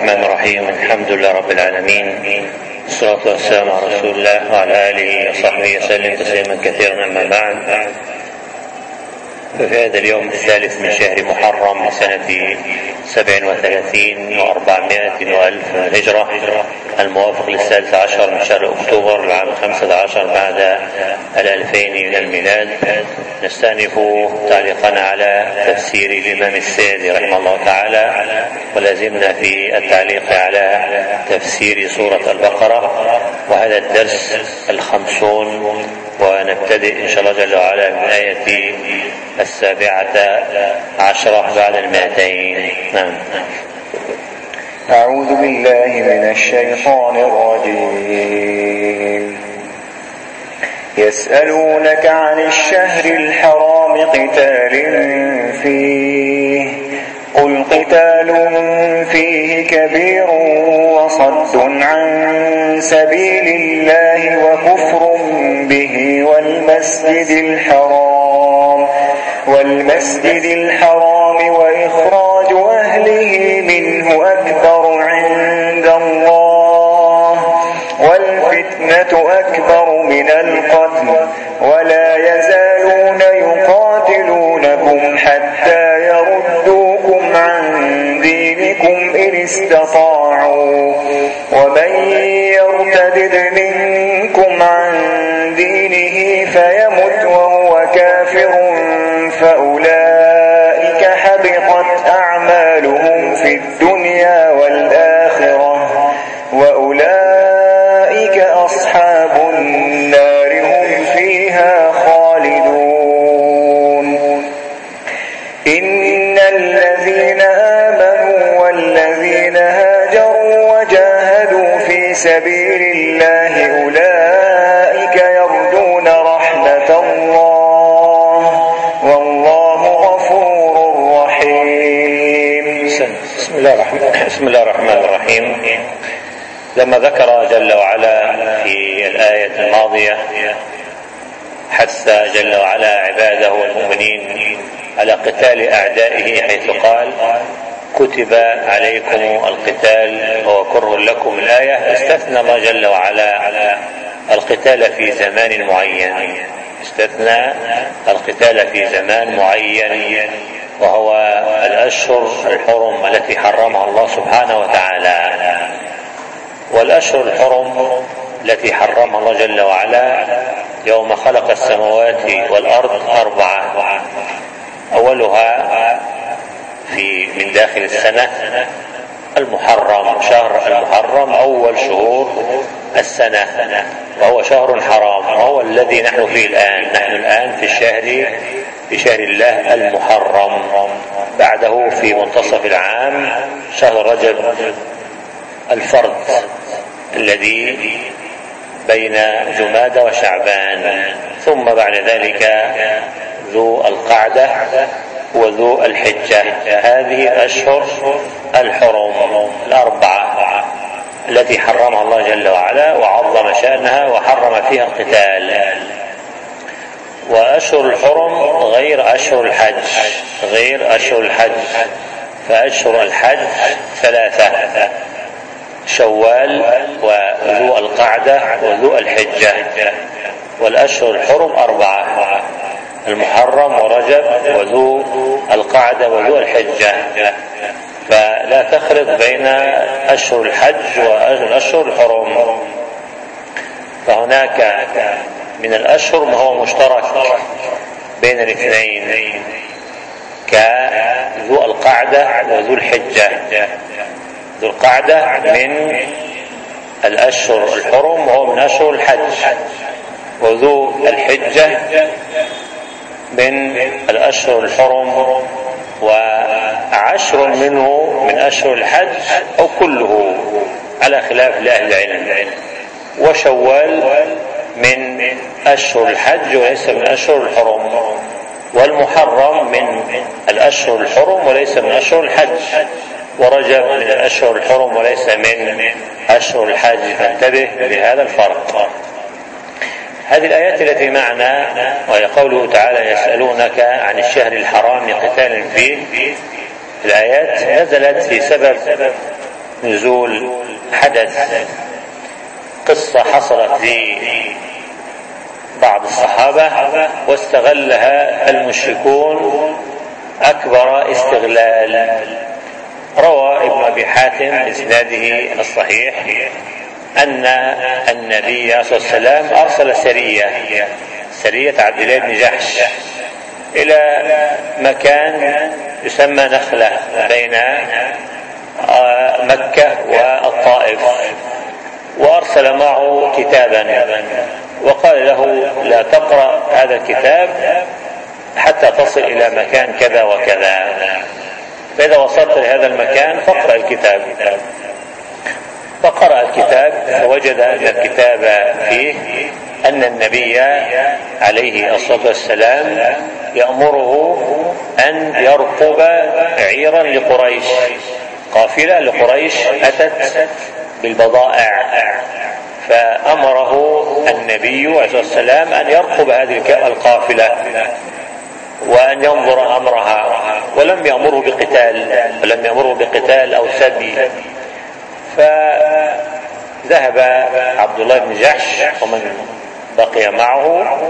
الرحمن الرحيم. الحمد لله رب العالمين، والصلاة والسلام على رسول الله وعلى آله وصحبه وسلم تسليما كثيرا. أما بعد، ففي هذا اليوم الثالث من شهر محرم سنة 37 و400 وألف الهجرة، الموافق للسادس عشر من شهر أكتوبر العام 15 بعد 2000 من الميلاد، نستأنف تعليقنا على تفسير الإمام السعدي رحمه الله تعالى، ولازمنا في التعليق على تفسير سورة البقرة، وهذا الدرس 50، ونبتدئ إن شاء الله جل وعلا من آية 17 بعد 200. نعم. أعوذ بالله من الشيطان الرجيم. يسألونك عن الشهر الحرام قتال فيه، قل قتال فيه كبير وصد عن سبيل الله وكفر به والمسجد الحرام وإخراج أهله منه أكبر عند الله، والفتنة أكبر من القتل، ولا يزالون يقاتلونكم حتى يردوكم عن دينكم إن استطاعوا، ومن يرتد منكم عن دينه فيمت وهو كافر فأولئك حبطت أعمالهم في الدنيا والآخرة، وأولئك أصحاب النار هم فيها خالدون. إن الذين آمنوا والذين هاجروا وجاهدوا في سبيل الله أولئك يرجون رحمة الله، والله غفور رحيم. بسم الله الرحمن الرحيم. لما ذكر جل وعلا في الآية الماضية حث جل وعلا عباده المؤمنين على قتال أعدائه، حيث قال كتب عليكم القتال وهو كره لكم، الآية استثنى الله جل وعلا القتال في زمان معين، استثنى القتال في زمان معين، وهو الأشهر الحرم التي حرمها الله سبحانه وتعالى. والأشهر الحرم التي حرمها الله جل وعلا يوم خلق السماوات والأرض 4، أولها من داخل السنة المحرم، شهر المحرم أول شهور السنة، وهو شهر حرام، وهو الذي نحن فيه الآن. نحن الآن في شهر الله المحرم. بعده في منتصف العام شهر رجب الفرد الذي بين جمادى وشعبان، ثم بعد ذلك ذو القعدة وذو الحجة. هذه الأشهر الحرم 4 التي حرمها الله جل وعلا وعظم شأنها وحرم فيها القتال. وأشهر الحرم غير أشهر الحج، فأشهر الحج 3: شوال وذو القعدة وذو الحجة. والأشهر الحرم 4: المحرم ورجب وذو القعدة وذو الحجة. فلا تخلط بين أشهر الحج وأشهر الحرم، فهناك من الأشهر ما هو مشترك بين الاثنين، كذو القعدة وذو الحجة. ذو القعدة من الأشهر الحرم وهو من أشهر الحج، وذو الحجة من الأشهر الحرم وعشر منه من أشهر الحج أو كله على خلاف لأهل العلم. وشوال من أشهر الحج وليس من أشهر الحرم، والمحرم من الأشهر الحرم وليس من أشهر الحج، ورجب من الأشهر الحرم وليس من أشهر الحج. فانتبه لهذا الفرق. هذه الآيات التي معنا وهي قوله تعالى يسألونك عن الشهر الحرام قتال فيه، الآيات نزلت في سبب نزول حدث قصة حصلت لبعض الصحابة واستغلها المشركون أكبر استغلال. روى ابن أبي حاتم بإسناده الصحيح أن النبي صلى الله عليه وسلم أرسل سرية عبد الله بن جحش إلى مكان يسمى نخلة بين مكة والطائف، وأرسل معه كتابا وقال له لا تقرأ هذا الكتاب حتى تصل إلى مكان كذا وكذا، فإذا وصلت لهذا المكان فاقرأ الكتاب. فقرأ الكتاب فوجد أن الكتاب فيه أن النبي عليه الصلاة والسلام يأمره أن يرقب عيرا لقريش، قافلة لقريش أتت بالبضائع، فأمره النبي عليه الصلاة والسلام أن يرقب هذه القافلة وأن ينظر أمرها، ولم يأمره بقتال أو سبي. فذهب عبد الله بن جحش ومن بقي معه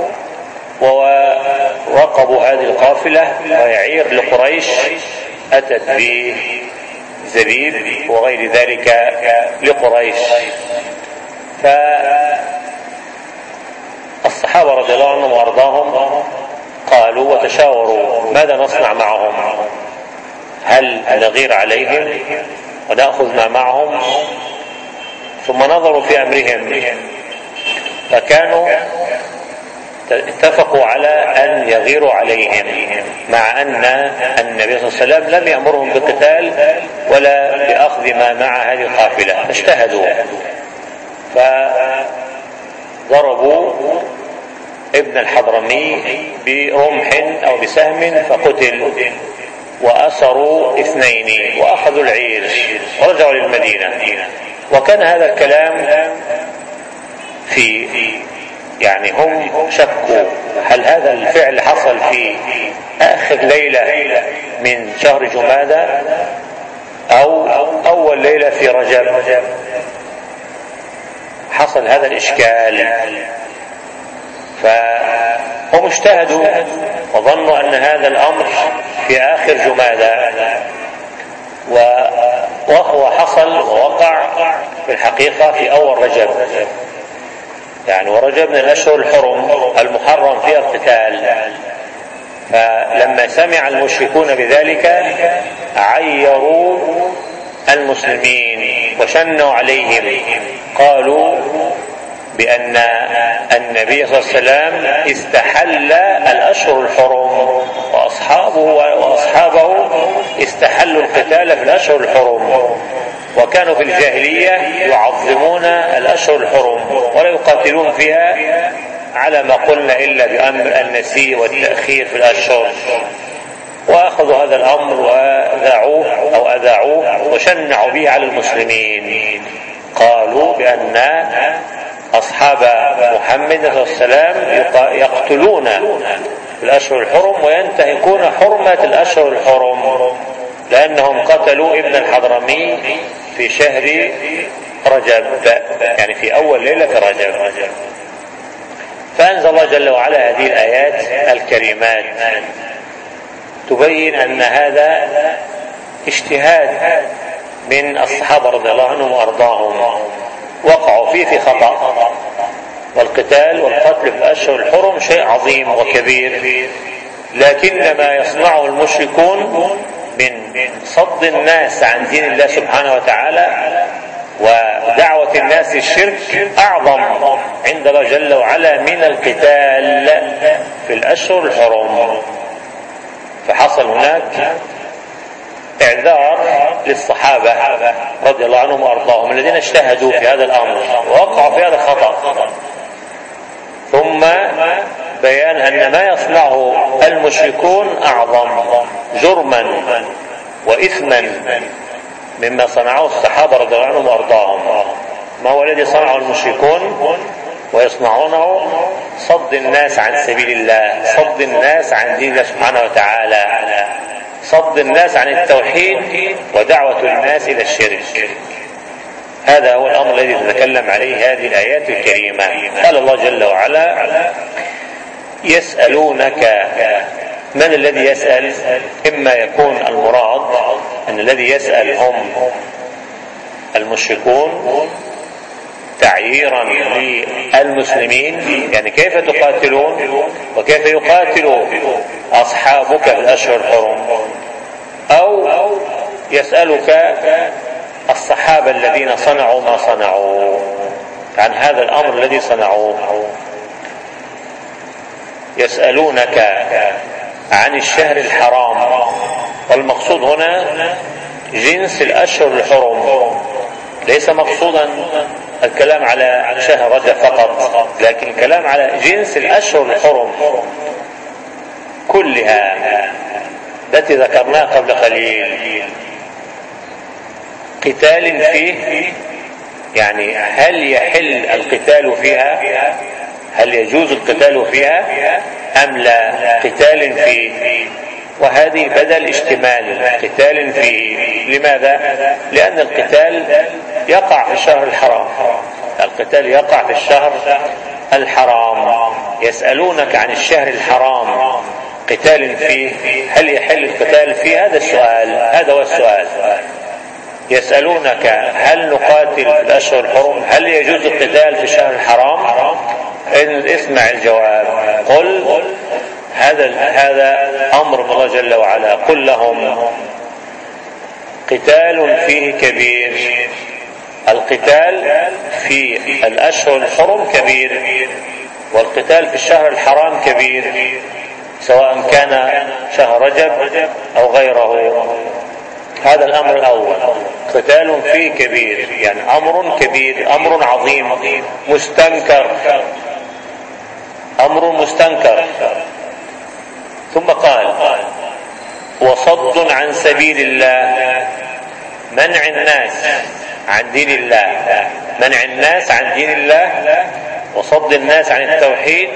وورقبوا هذه القافلة وهي عير لقريش أتت بزبيب وغير ذلك لقريش. فالصحابة رضي الله عنهم وأرضاهم قالوا وتشاوروا ماذا نصنع معهم، هل نغير عليهم ونأخذ ما معهم؟ ثم نظروا في أمرهم فكانوا اتفقوا على أن يغيروا عليهم، مع أن النبي صلى الله عليه وسلم لم يأمرهم بقتال ولا بأخذ ما مع هذه القافلة، فاجتهدوا فضربوا ابن الحضرمي برمح أو بسهم فقتل، وأسروا 2 وأخذوا العير ورجعوا للمدينة. وكان هذا الكلام يعني هم شكوا هل هذا الفعل حصل في آخر ليلة من شهر جمادى أو أول ليلة في رجب. حصل هذا الإشكال، فهم اجتهدوا وظنوا أن هذا الأمر في آخر جمادى، وهو حصل ووقع في الحقيقة في أول رجب، يعني ورجب من الأشهر الحرم المحرم فيها القتال. فلما سمع المشركون بذلك عيروا المسلمين وشنوا عليهم، قالوا بأن النبي صلى الله عليه وسلم استحل الأشهر الحرم وأصحابه استحلوا القتال في الأشهر الحرم، وكانوا في الجاهلية يعظمون الأشهر الحرم ولا يقاتلون فيها على ما قلنا إلا بأمر النسي والتأخير في الأشهر. وأخذوا هذا الأمر وأذاعوه وشنعوا به على المسلمين، قالوا بأن أصحاب محمد صلى الله عليه وسلم يقتلون في الأشهر الحرم وينتهكون حرمة الأشهر الحرم، لأنهم قتلوا ابن الحضرمي في شهر رجب، يعني في أول ليلة في رجب. فأنزل الله جل وعلا هذه الآيات الكريمات تبين أن هذا اجتهاد من الصحابة رضي الله عنهم وأرضاهم، وقعوا فيه في خطأ، والقتال والقتل في الأشهر الحرم شيء عظيم وكبير، لكن ما يصنعه المشركون من صد الناس عن دين الله سبحانه وتعالى ودعوة الناس للشرك أعظم عند الله جل وعلا من القتال في الأشهر الحرم. فحصل هناك اعذار للصحابة رضي الله عنهم وأرضاهم الذين اجتهدوا في هذا الأمر ووقعوا في هذا الخطأ، ثم بيان أن ما يصنعه المشركون أعظم جرما وإثما مما صنعه الصحابة رضي الله عنهم وأرضاهم. ما هو الذي صنعه المشركون ويصنعونه؟ صد الناس عن سبيل الله، صد الناس عن دين الله سبحانه وتعالى، صد الناس عن التوحيد ودعوة الناس إلى الشرك. هذا هو الأمر الذي تتكلم عليه هذه الآيات الكريمة. قال الله جل وعلا: يسألونك. من الذي يسأل؟ إما يكون المراد أن الذي يسأل هم المشركون تعييرا للمسلمين، يعني كيف تقاتلون وكيف يقاتل أصحابك في الأشهر الحرم، أو يسألك الصحابة الذين صنعوا ما صنعوا عن هذا الأمر الذي صنعوه. يسألونك عن الشهر الحرام، والمقصود هنا جنس الأشهر الحرم، ليس مقصودا الكلام على شهر رجب فقط، لكن الكلام على جنس الأشهر الحرم كلها التي ذكرناها قبل قليل. قتال فيه، يعني هل يحل القتال فيها؟ هل يجوز القتال فيها أم لا؟ قتال فيه، وهذه بدل اشتمال قتال فيه. لماذا؟ لأن القتال يقع في الشهر الحرام، القتال يقع في الشهر الحرام. يسألونك عن الشهر الحرام قتال فيه، هل يحل القتال فيه؟ هذا السؤال، هذا هو السؤال. يسألونك هل نقاتل في الأشهر الحرم، هل يجوز القتال في الشهر الحرام؟ إن اسمع الجواب، قل هذا أمر الله جل وعلا، قل لهم قتال فيه كبير. القتال في الأشهر الحرم كبير، والقتال في الشهر الحرام كبير، سواء كان شهر رجب أو غيره. هذا الأمر الأول، قتال فيه كبير، يعني أمر كبير، أمر عظيم مستنكر، أمر مستنكر. ثم قال: وصد عن سبيل الله، منع الناس عن دين الله، منع الناس عن دين الله وصد الناس عن التوحيد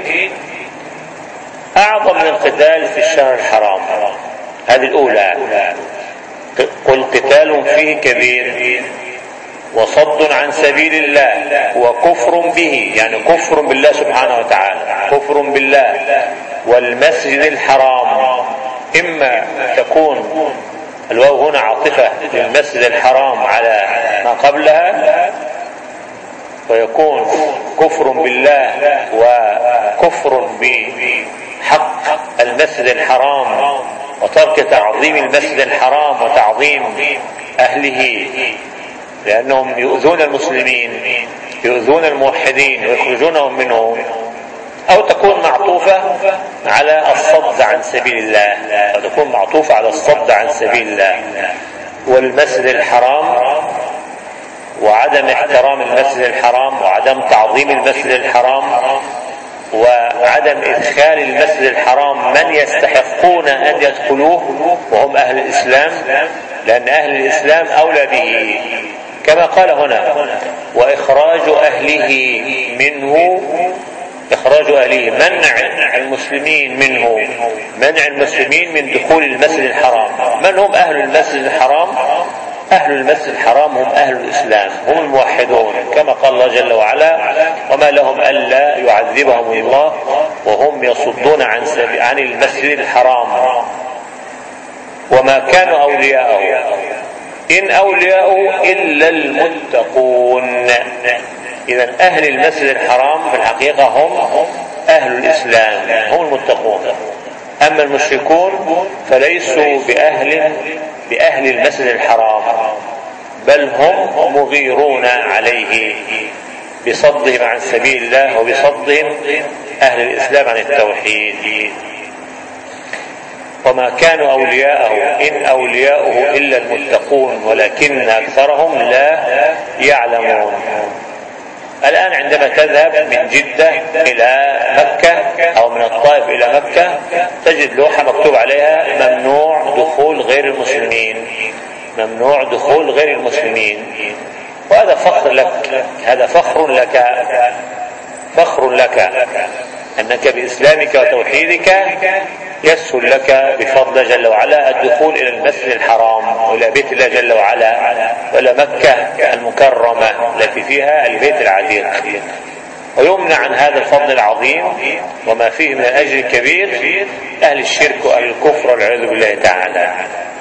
أعظم من القتال في الشهر الحرام. هذه الأولى، قل قتال فيه كبير وصد عن سبيل الله وكفر به، يعني كفر بالله سبحانه وتعالى، كفر بالله والمسجد الحرام. إما تكون الواو هنا عاطفة للمسجد الحرام على ما قبلها، ويكون كفر بالله وكفر بحق المسجد الحرام وترك تعظيم المسجد الحرام وتعظيم أهله، لأنهم يؤذون المسلمين، يؤذون الموحدين ويخرجونهم منهم. أو تكون معطوفة على الصد عن سبيل الله، أو تكون معطوفة على الصد عن سبيل الله والمسجد الحرام، وعدم احترام المسجد الحرام وعدم تعظيم المسجد الحرام وعدم إدخال المسجد الحرام من يستحقون أن يدخلوه وهم أهل الإسلام، لأن أهل الإسلام أولى به، كما قال هنا: وإخراج أهله منه، إخراج أهله، منع المسلمين منه، منع المسلمين من دخول المسجد الحرام. من هم أهل المسجد الحرام؟ أهل المسجد الحرام هم أهل الإسلام، هم الموحدون، كما قال الله جل وعلا: وما لهم ألا يعذبهم الله وهم يصدون عن المسجد الحرام وما كانوا أولياءه إن أولياءه إلا المتقون. إذن أهل المسجد الحرام في الحقيقة هم أهل الإسلام، هم المتقون. أما المشركون فليسوا بأهل المسجد الحرام، بل هم مغيرون عليه بصدهم عن سبيل الله وبصدهم أهل الإسلام عن التوحيد. وما كانوا أولياءه إن أولياؤه إلا المتقون ولكن أكثرهم لا يعلمون. الآن عندما تذهب من جدة إلى مكة أو من الطائف إلى مكة تجد لوحة مكتوب عليها: ممنوع دخول غير المسلمين، ممنوع دخول غير المسلمين. وهذا فخر لك، هذا فخر لك، فخر لك أنك بإسلامك وتوحيدك يسهل لك بفضل الله جل وعلا الدخول إلى المسجد الحرام وإلى بيت الله جل وعلا وإلى مكة المكرمة. المكرمة التي فيها البيت العتيق، ويمنع عن هذا الفضل العظيم وما فيه من الأجر الكبير أهل الشرك وأهل الكفر والعياذ بالله تعالى.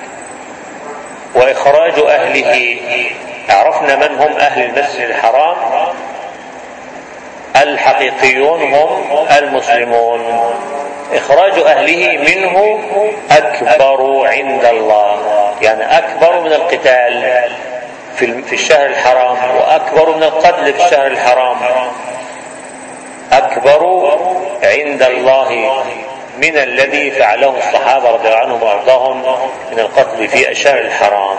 وإخراج أهله، عرفنا من هم أهل المسجد الحرام. الحقيقيون هم المسلمون. إخراج أهله منه أكبر عند الله، يعني أكبر من القتال في الشهر الحرام، وأكبر من القتل في الشهر الحرام، أكبر عند الله من الذي فعله الصحابة رضي الله عنهم وأرضاهم من القتل في الشهر الحرام.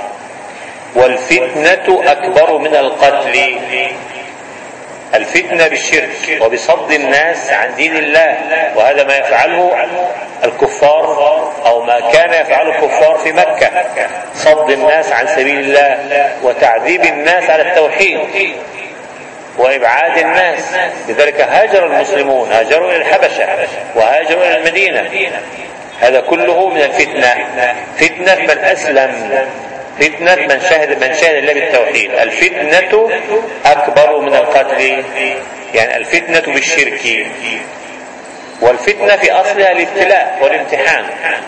والفتنة أكبر من القتل، الفتنة بالشرك وبصد الناس عن دين الله، وهذا ما يفعله الكفار أو ما كان يفعله الكفار في مكة، صد الناس عن سبيل الله وتعذيب الناس على التوحيد وإبعاد الناس. لذلك هاجر المسلمون، هاجروا إلى الحبشة وهاجروا إلى المدينة. هذا كله من الفتنة، فتنة من أسلم، فتنة من شهد الله بالتوحيد. الفتنة أكبر من القتل، يعني الفتنة بالشرك. والفتنة في أصلها الابتلاء والامتحان،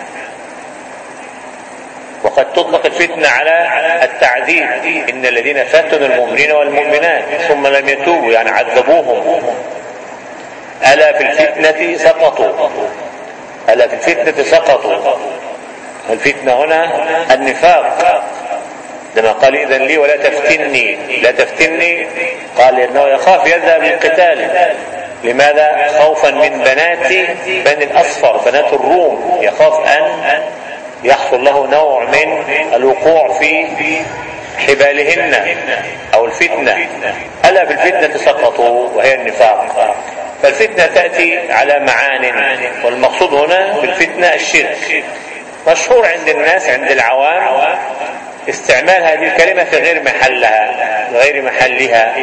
وقد تطلق الفتنة على التعذيب. إن الذين فتنوا المؤمنين والمؤمنات ثم لم يتوبوا، يعني عذبوهم. ألا في الفتنة سقطوا، ألا في الفتنة سقطوا. الفتنة هنا النفاق، لما قال إذن لي ولا تفتني، لا تفتني، قال إنه يخاف يذهب للقتال. لماذا؟ خوفا من بنات بني الأصفر، بنات الروم، يخاف أن يحصل له نوع من الوقوع في حبالهن أو الفتنة. ألا في الفتنة سقطوا، وهي النفاق. فالفتنة تأتي على معان، والمقصود هنا بالفتنة الشرك. مشهور عند الناس، عند العوام، استعمال هذه الكلمة في غير محلها، غير محلها.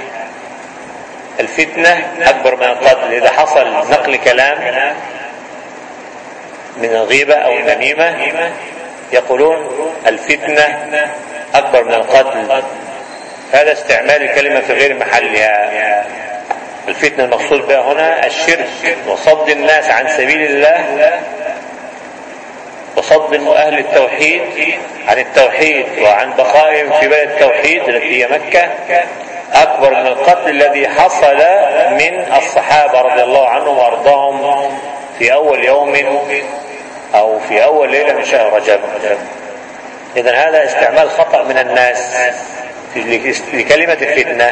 الفتنة أكبر من القتل. إذا حصل نقل كلام من الغيبة أو النميمة يقولون الفتنة أكبر من القتل، هذا استعمال الكلمة في غير محلها. الفتنة المقصود بها هنا الشرك وصد الناس عن سبيل الله، وصد أهل التوحيد عن التوحيد وعن بقائهم في بلد التوحيد التي هي مكة، أكبر من القتل الذي حصل من الصحابة رضي الله عنهم وأرضاهم في أول يوم أو في أول ليلة من شهر رجب. إذن هذا استعمال خطأ من الناس لكلمة الفتنة.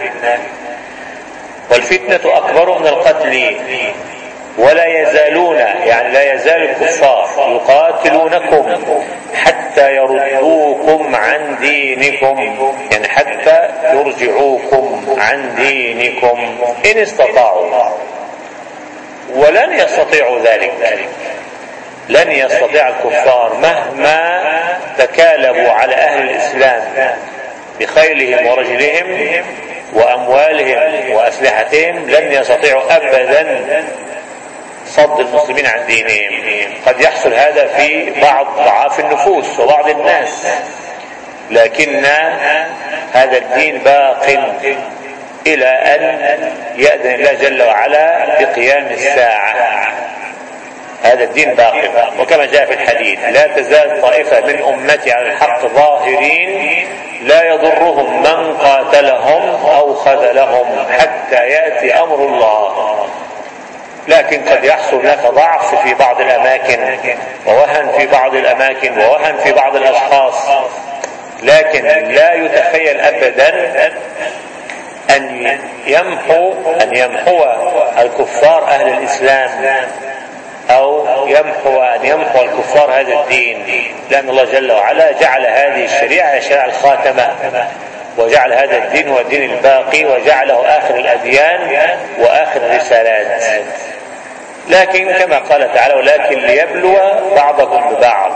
والفتنة أكبر من القتل. ولا يزالون، يعني لا يزال الكفار يقاتلونكم حتى يردوكم عن دينكم، يعني حتى يرجعوكم عن دينكم إن استطاعوا، ولن يستطيعوا ذلك. لن يستطيع الكفار مهما تكالبوا على أهل الإسلام بخيلهم ورجلهم وأموالهم وأسلحتهم، لن يستطيعوا أبدا صد المسلمين عن دينهم. قد يحصل هذا في بعض ضعاف النفوس وبعض الناس، لكن هذا الدين باق إلى أن يأذن الله جل وعلا بقيام الساعة. هذا الدين باق، وكما جاء في الحديث لا تزال طائفة من أمتي على الحق ظاهرين لا يضرهم من قاتلهم أو خذلهم حتى يأتي أمر الله. لكن قد يحصل هناك ضعف في بعض الأماكن، ووهن في بعض الأماكن، ووهن في بعض الأشخاص، لكن لا يتخيل أبدا أن يمحو الكفار أهل الإسلام، أو أن يمحو الكفار هذا الدين، لأن الله جل وعلا جعل هذه الشريعة شريعة الخاتمة، وجعل هذا الدين هو الدين الباقي، وجعله آخر الأديان وآخر الرسالات. لكن كما قال تعالى ولكن ليبلو بعضكم ببعض،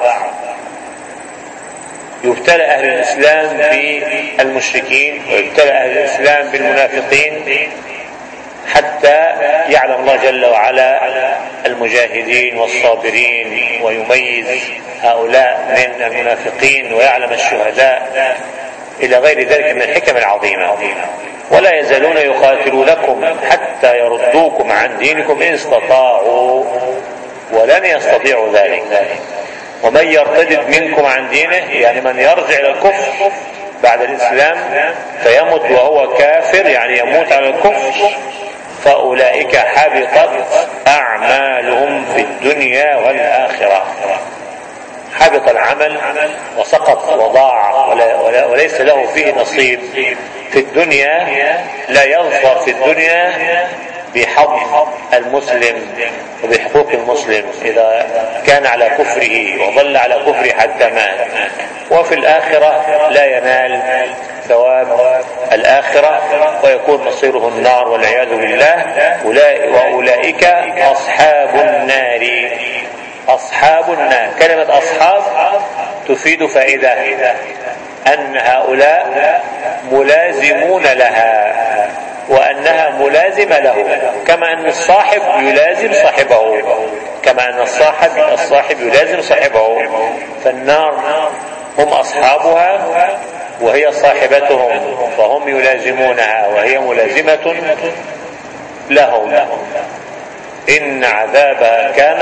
يبتلى أهل الإسلام بالمشركين ويبتلى أهل الإسلام بالمنافقين، حتى يعلم الله جل وعلا المجاهدين والصابرين ويميز هؤلاء من المنافقين، ويعلم الشهداء إلى غير ذلك من الحكم العظيمة. ولا يزالون يقاتلونكم حتى يردوكم عن دينكم إن استطاعوا ولن يستطيعوا ذلك. ومن يرتد منكم عن دينه يعني من يرجع إلى الكفر بعد الإسلام فيمت وهو كافر يعني يموت على الكفر فأولئك حبطت أعمالهم في الدنيا والآخرة. حبط العمل وسقط وضاع وليس له فيه نصيب في الدنيا. لا يظفر في الدنيا بحظ المسلم وبحقوق المسلم إذا كان على كفره وظل على كفره حتى مات. وفي الآخرة لا ينال ثواب الآخرة ويكون مصيره النار والعياذ بالله. وأولئك أصحاب النار. أصحاب النار، كلمة أصحاب تفيد فائدة أن هؤلاء ملازمون لها وأنها ملازمة له، كما أن الصاحب يلازم صاحبه، كما أن الصاحب يلازم صاحبه. فالنار هم أصحابها وهي صاحبتهم فهم يلازمونها وهي ملازمة لهم. إن عذابها كان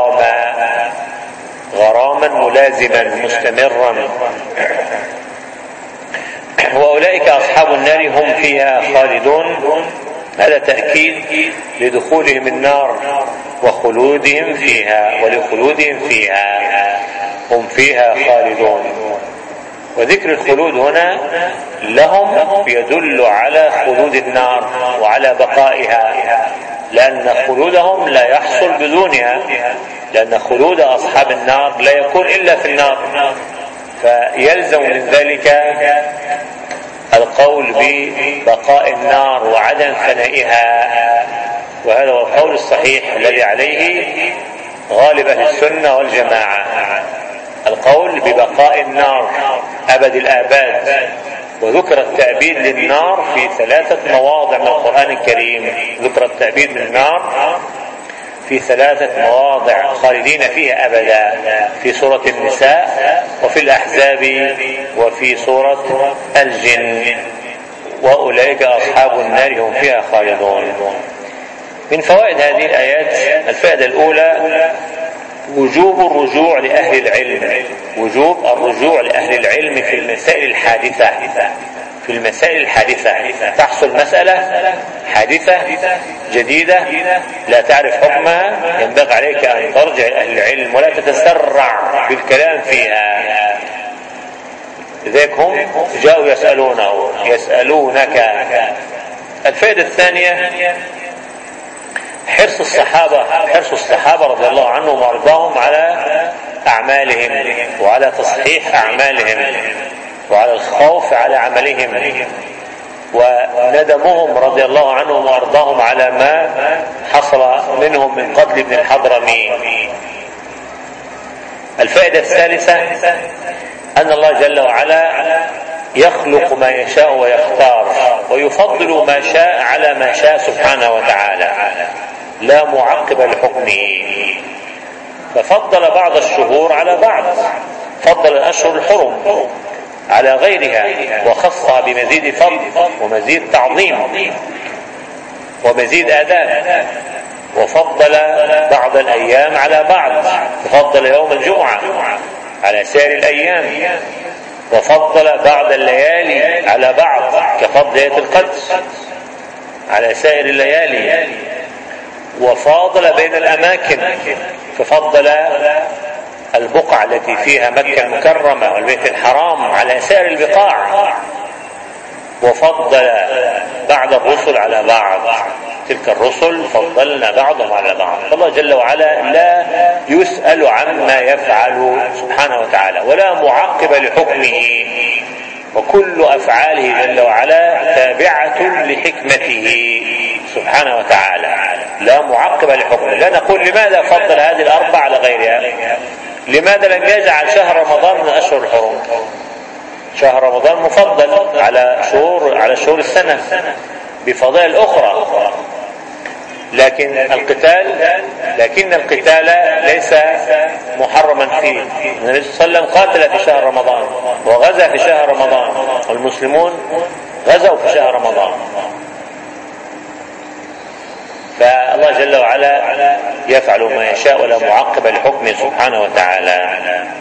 غراما ملازما مستمرا. وأولئك أصحاب النار هم فيها خالدون. هذا تأكيد لدخولهم النار وخلودهم فيها ولخلودهم فيها، هم فيها خالدون. وذكر الخلود هنا لهم يدل على خلود النار وعلى بقائها، لأن خلودهم لا يحصل بدونها، لأن خلود أصحاب النار لا يكون إلا في النار، فيلزم من ذلك القول ببقاء النار وعدم فنائها. وهذا هو القول الصحيح الذي عليه غالب أهل السنة والجماعة، القول ببقاء النار أبد الآباد. وذكر التأبيد للنار في 3 مواضع من القرآن الكريم، ذكر التأبيد للنار في 3 مواضع خالدين فيها أبدا، في سورة النساء وفي الأحزاب وفي سورة الجن. وأولئك أصحاب النار هم فيها خالدون. من فوائد هذه الآيات الفائدة الأولى وجوب الرجوع لأهل العلم، وجوب الرجوع لأهل العلم في المسائل الحادثة. في المسائل الحادثة تحصل مسألة حادثة جديدة لا تعرف حكمها، ينبغي عليك أن ترجع لأهل العلم ولا تتسرع في الكلام فيها. لذلك هم جاءوا يسألونك. الفائدة الثانية حرص الصحابة رضي الله عنهم وارضاهم على أعمالهم وعلى تصحيح أعمالهم وعلى الخوف على عملهم، وندمهم رضي الله عنهم وارضاهم على ما حصل منهم من قتل ابن الحضرمي. الفائدة الثالثة أن الله جل وعلا يخلق ما يشاء ويختار ويفضل ما شاء على ما شاء سبحانه وتعالى، لا معقب لحكمه. ففضل بعض الشهور على بعض، فضل الأشهر الحرم على غيرها وخصها بمزيد فضل ومزيد تعظيم ومزيد آداب، وفضل بعض الأيام على بعض، ففضل يوم الجمعة على سائر الأيام، وفضل بعض الليالي على بعض كفضل ليلة القدر على سائر الليالي، وفاضل بين الأماكن ففضل البقعة التي فيها مكة المكرمة والبيت الحرام على سائر البقاع، وفضل بعض الرسل على بعض، تلك الرسل فضلنا بعضهم على بعض. الله جل وعلا لا يسأل عما يفعل سبحانه وتعالى ولا معقب لحكمه، وكل أفعاله جل وعلا تابعة لحكمته سبحانه وتعالى، لا معقب لحكمه. لا نقول لماذا فضل هذه الأربع على غيرها، لماذا لم يجعل شهر رمضان من أشهر الحرم؟ شهر رمضان مفضل على شهور السنة بفضائل أخرى، لكن القتال ليس محرما فيه. النبي صلى الله عليه وسلم قاتل في شهر رمضان وغزا في شهر رمضان، والمسلمون غزوا في شهر رمضان. فالله جل وعلا يفعل ما يشاء ولا معقب لحكمه سبحانه وتعالى.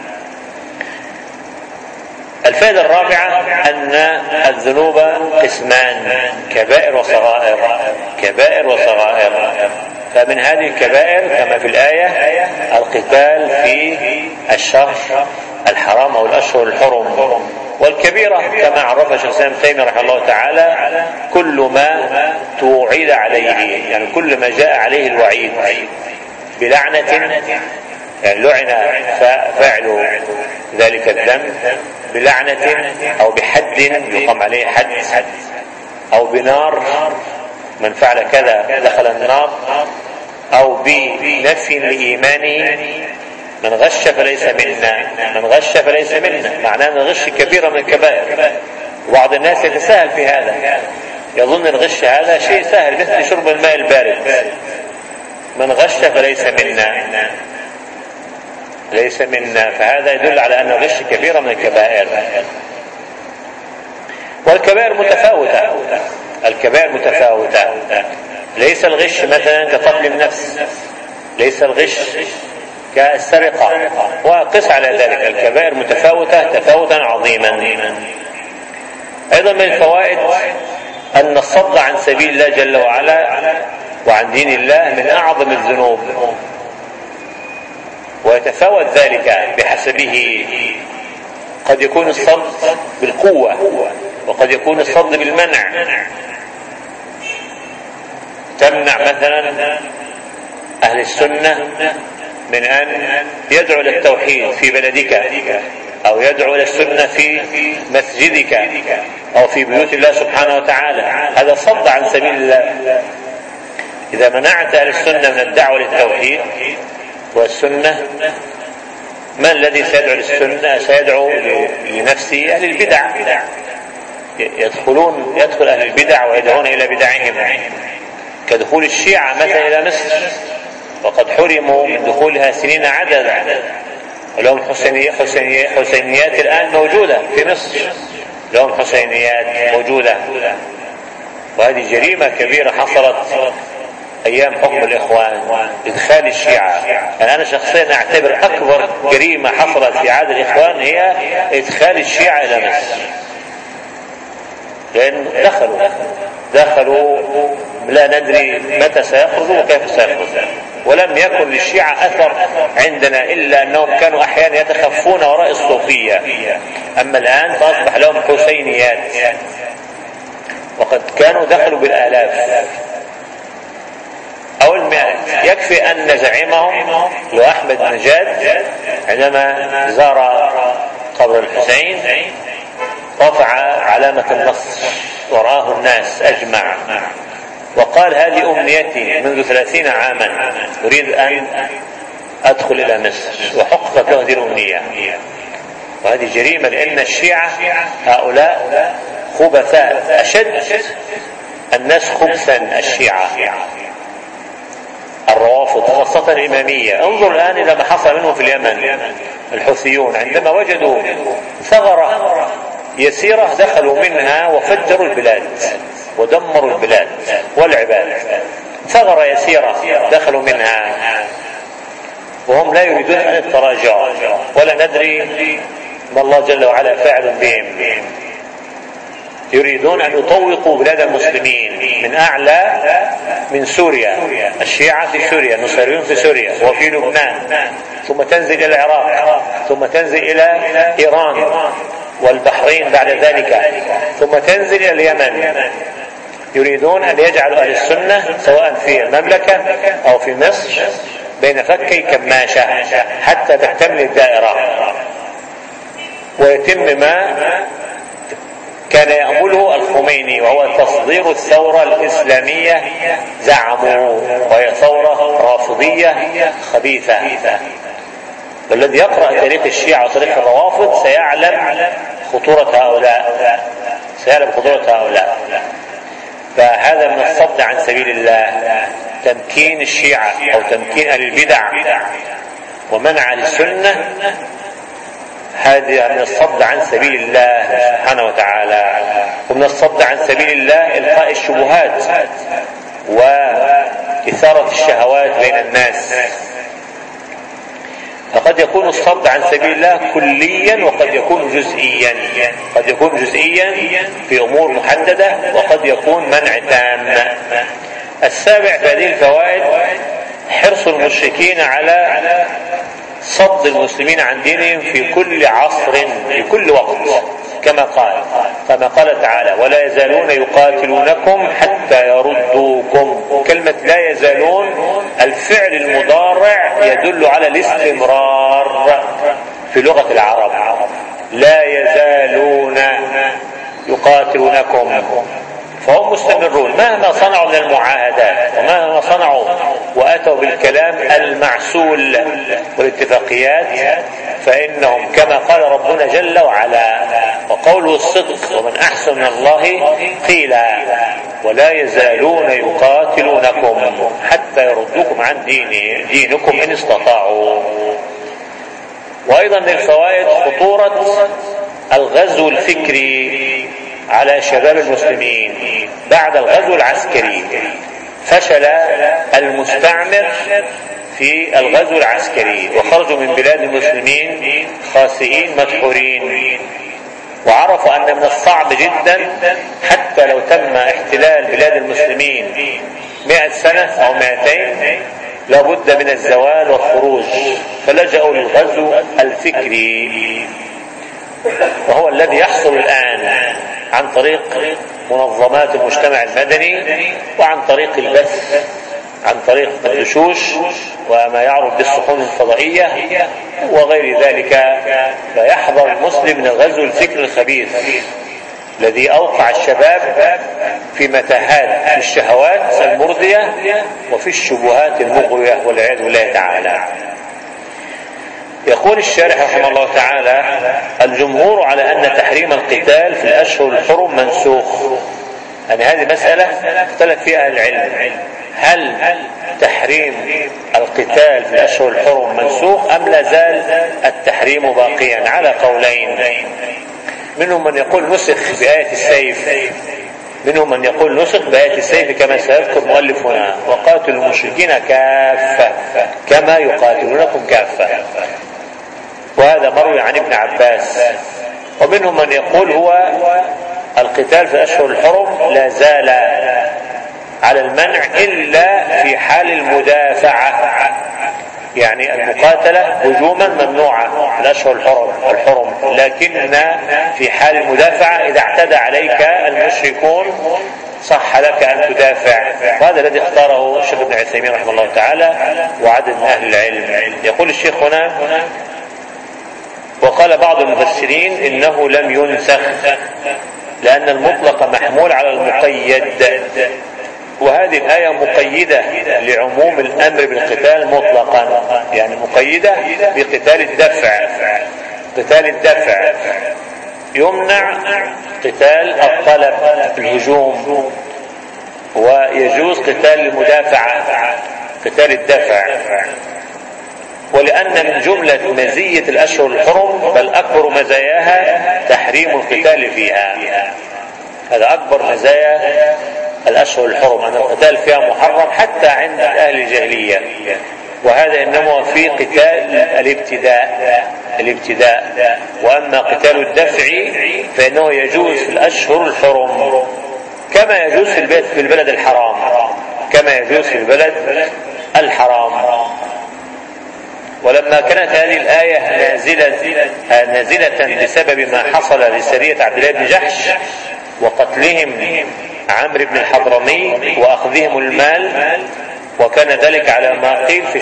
الفائدة الرابعة أن الذنوب قسمان: كبائر وصغائر. فمن هذه الكبائر كما في الآية القتال في الشهر الحرام أو الأشهر الحرم، والكبيرة كما عرفها شيخ الإسلام ابن تيمية رحمه الله تعالى كل ما توعد عليه، يعني كل ما جاء عليه الوعيد بلعنة، يعني لعن فاعل ذلك الذنب بلعنة أو بحد يقام عليه حد، أو بنار من فعل كذا دخل النار، أو بنفي لإيمانه من غش فليس منا. معناه أن الغش كبيرة من الكبائر. وبعض الناس يتساهل في هذا، يظن الغش هذا شيء سهل مثل شرب الماء البارد. من غش فليس منا، فهذا يدل على أن الغش كبيرة من الكبائر. والكبائر متفاوتة. ليس الغش مثلا كقتل النفس، ليس الغش كالسرقة، وقس على ذلك. الكبائر متفاوتة تفاوتا عظيما. أيضا من الفوائد أن الصد عن سبيل الله جل وعلا وعن دين الله من أعظم الذنوب، ويتفاوت ذلك بحسبه. قد يكون الصد بالقوة، وقد يكون الصد بالمنع. تمنع مثلا أهل السنة من أن يدعو للتوحيد في بلدك، أو يدعو للسنة في مسجدك أو في بيوت الله سبحانه وتعالى. هذا صد عن سبيل الله. إذا منعت أهل السنة من الدعوة للتوحيد والسنة، من الذي سيدعو للسنة؟ سيدعو لنفسه أهل البدع. يدخل أهل البدع ويدعون إلى بدعهم، كدخول الشيعة مثلا إلى مصر، وقد حرموا من دخولها سنين عددا، ولهم حسينيات الآن موجودة في مصر، لهم حسينيات موجودة. وهذه جريمة كبيرة حصلت أيام حكم الإخوان، إدخال الشيعة. يعني أنا شخصيا أعتبر أكبر جريمة حصلت في عهد الإخوان هي إدخال الشيعة إلى مصر، لأن دخلوا لا ندري متى سيخرجوا وكيف سيخرجوا. ولم يكن للشيعة أثر عندنا إلا أنهم كانوا أحيانا يتخفون وراء الصوفية، أما الآن فأصبح لهم حسينيات، وقد كانوا دخلوا بالآلاف أو المئات. يكفي أن زعيمهم لو أحمد نجاد عندما زار قبر الحسين رفع علامة النصر وراه الناس أجمع، وقال: هذه أمنيتي منذ 30 عاما، أريد أن أدخل إلى مصر، وحققت هذه الأمنية. وهذه جريمة، لأن الشيعة هؤلاء خبثاء، أشد الناس خبثا الشيعة الروافض، خاصة الإمامية. انظر الآن إلى ما حصل منهم في اليمن. الحوثيون عندما وجدوا ثغرة يسيرة دخلوا منها وفجروا البلاد ودمروا البلاد والعباد. ثغرة يسيرة دخلوا منها، وهم لا يريدون أن يتراجعوا، ولا ندري ما الله جل وعلا فاعل بهم. يريدون أن يطوقوا بلاد المسلمين من أعلى من سوريا. الشيعة في سوريا، النصيريون في سوريا وفي لبنان، ثم تنزل إلى العراق، ثم تنزل إلى إيران والبحرين بعد ذلك، ثم تنزل إلى اليمن. يريدون أن يجعلوا أهل السنة سواء في المملكة أو في مصر بين فكي كماشة حتى تكتمل الدائرة، ويتم ما كان يأمله الخميني، وهو تصدير الثورة الإسلامية زعموا، وهي ثورة رافضية خبيثة. والذي يقرأ تاريخ الشيعة وتاريخ الروافض سيعلم خطورة هؤلاء. فهذا من الصد عن سبيل الله. تمكين الشيعة أو تمكين أهل البدع ومنع السنة، هذه من الصد عن سبيل الله سبحانه وتعالى. ومن الصد عن سبيل الله إلقاء الشبهات وإثارة الشهوات بين الناس. فقد يكون الصد عن سبيل الله كليا وقد يكون جزئيا، قد يكون جزئيا في أمور محددة وقد يكون منع تام. السابع في هذه الفوائد حرص المشركين على صد المسلمين عن دينهم في كل عصر في كل وقت، كما قال تعالى: ولا يزالون يقاتلونكم حتى يردوكم. كلمة لا يزالون الفعل المضارع يدل على الاستمرار في لغة العرب. لا يزالون يقاتلونكم، فهم مستمرون مهما صنعوا من المعاهدات ومهما صنعوا وأتوا بالكلام المعسول والاتفاقيات، فإنهم كما قال ربنا جل وعلا: وقوله الصدق ومن أحسن من الله قيلا ولا يزالون يقاتلونكم حتى يردوكم عن دينكم إن استطاعوا. وأيضا من الفوائد خطورة الغزو الفكري على شباب المسلمين. بعد الغزو العسكري فشل المستعمر في الغزو العسكري وخرجوا من بلاد المسلمين خاسئين مدحورين، وعرفوا أن من الصعب جدا حتى لو تم احتلال بلاد المسلمين 100 سنة أو 200 لابد من الزوال والخروج، فلجأوا للغزو الفكري، وهو الذي يحصل الآن عن طريق منظمات المجتمع المدني وعن طريق البث، عن طريق الدشوش وما يعرف بالصحون الفضائية وغير ذلك. فيحذر المسلم من الغزو الفكري الخبيث الذي أوقع الشباب في متاهات الشهوات المرضية وفي الشبهات المغوية والعياذ بالله تعالى. يقول الشارح رحمه الله تعالى: الجمهور على أن تحريم القتال في الأشهر الحرم منسوخ. يعني هذه مسألة اختلف فيها العلم، هل تحريم القتال في الأشهر الحرم منسوخ أم لا زال التحريم باقيا؟ على قولين، منهم من يقول نسخ بآية السيف، منهم من يقول نسخ بآية السيف كما سيذكر مؤلف هنا: وقاتلوا المشركين كافة كما يقاتلونكم كافة، وهذا مروي عن ابن عباس. ومنهم من يقول هو القتال في أشهر الحرم لا زال على المنع إلا في حال المدافعة، يعني المقاتلة هجوما ممنوعة في الأشهر الحرم، لكن في حال المدافعة إذا اعتدى عليك المشركون صح لك أن تدافع. وهذا الذي اختاره الشيخ ابن عثيمين رحمه الله تعالى وعدد من أهل العلم. يقول الشيخ هنا: وقال بعض المفسرين إنه لم ينسخ لأن المطلق محمول على المقيد، وهذه الآية مقيدة لعموم الأمر بالقتال مطلقا، يعني مقيدة بقتال الدفع. قتال الدفع يمنع قتال الطلب الهجوم، ويجوز قتال المدافعة قتال الدفع. ولأن من جملة مزية الأشهر الحرم بل أكبر مزاياها تحريم القتال فيها، هذا أكبر مزايا الأشهر الحرم، أن القتال فيها محرم حتى عند أهل الجاهلية، وهذا إنما في قتال الابتداء. وأما قتال الدفع فإنه يجوز في الأشهر الحرم كما يجوز في البلد الحرام، كما يجوز في البلد الحرام. ولما كانت هذه الآية نازلة بسبب ما حصل لسرية عبد الله بن جحش وقتلهم عمرو بن الحضرمي وأخذهم المال، وكان ذلك على ما قيل في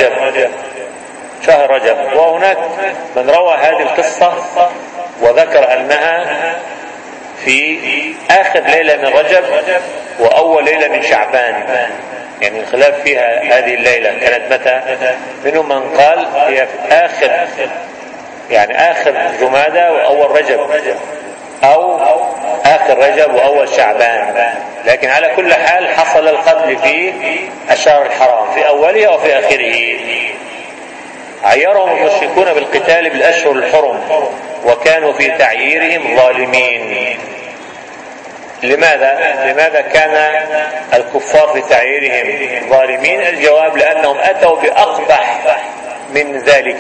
شهر رجب. وهناك من روى هذه القصة وذكر أنها في آخر ليلة من رجب وأول ليلة من شعبان، يعني الخلاف فيها هذه الليلة كانت متى. منهم من قال هي في آخر جمادى وأول رجب، أو آخر رجب وأول شعبان، لكن على كل حال حصل القتل في الشهر الحرام في أوله وفي آخره. عيرهم المشركون بالقتال بالأشهر الحرم وكانوا في تعييرهم ظالمين. لماذا كان الكفار في تعييرهم ظالمين؟ الجواب لأنهم أتوا بأقبح من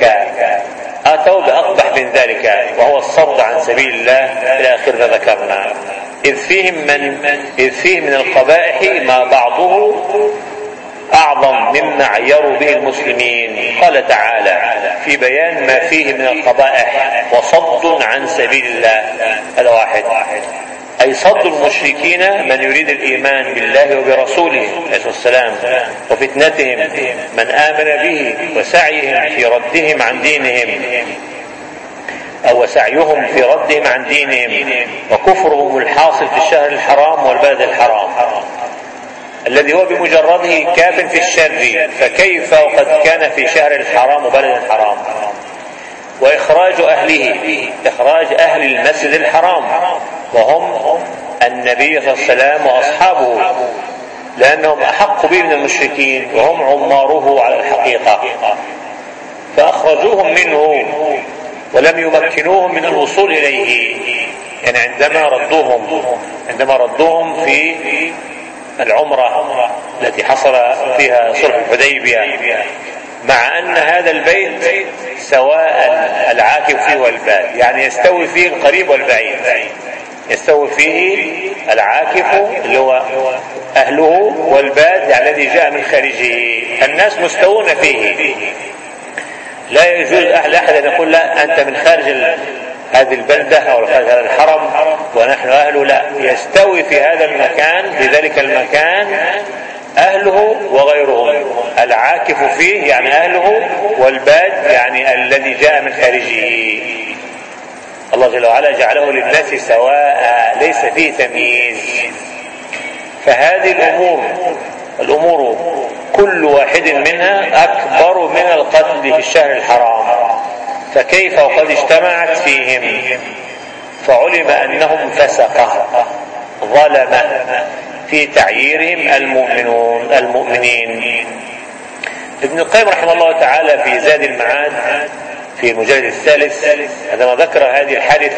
ذلك وهو الصد عن سبيل الله إلى آخر ما ذكرنا. إذ فيه من القبائح ما بعضه أعظم مما عيروا به المسلمين. قال تعالى في بيان ما فيه من القبائح: وصد عن سبيل الله. هذا واحد، أي صد المشركين من يريد الإيمان بالله وبرسوله عليه السلام وفتنتهم من آمن به وسعيهم في ردهم عن دينهم وكفرهم الحاصل في الشهر الحرام والبلد الحرام الذي هو بمجرده كاف في الشر، فكيف وقد كان في شهر الحرام وبلد الحرام. وإخراج أهل المسجد الحرام وهم النبي صلى الله عليه وسلم وأصحابه، لأنهم أحق به من المشركين وهم عماره على الحقيقة، فأخرجوهم منه ولم يمكنوهم من الوصول إليه. يعني عندما ردوهم في العمرة التي حصل فيها صلح الحديبية، مع أن هذا البيت سواء العاكف فيه والباد، يعني يستوي فيه القريب والبعيد، يستوي فيه العاكف اللي هو أهله والباد يعني الذي جاء من خارجه، الناس مستوون فيه. لا يجوز أحد أن يقول لا أنت من خارج هذه البلدة أو خارج هذا الحرم ونحن أهله، لا، يستوي في هذا المكان، في ذلك المكان أهله وغيرهم، العاكف فيه يعني أهله، والباد يعني الذي جاء من خارجه. الله جل وعلا جعله للناس سواء ليس فيه تمييز. فهذه الأمور كل واحد منها أكبر من القتل في الشهر الحرام، فكيف وقد اجتمعت فيهم؟ فعلم أنهم فسقة ظلمة في تعييرهم المؤمنين. ابن القيم رحمه الله تعالى في زاد المعاد في المجلد الثالث عندما ذكر هذه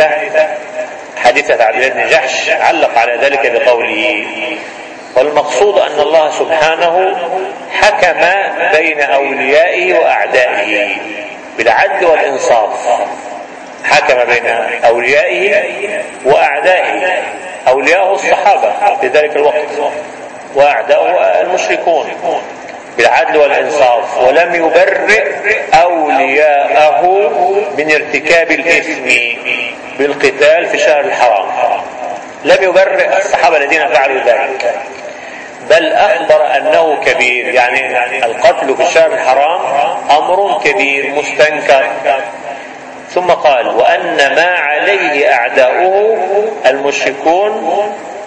حادثة عبد الله بن جحش علق على ذلك بقوله: والمقصود أن الله سبحانه حكم بين أوليائه وأعدائه بالعدل والإنصاف، حكم بين أوليائه وأعدائه، أولياءه الصحابة في ذلك الوقت وأعداؤه المشركون بالعدل والإنصاف، ولم يبرئ أولياءه من ارتكاب الإثم بالقتال في الشهر الحرام، لم يبرئ الصحابة الذين فعلوا ذلك، بل أخبر أنه كبير، يعني القتل في الشهر الحرام أمر كبير مستنكر. ثم قال: وأن ما عليه أعداؤه المشركون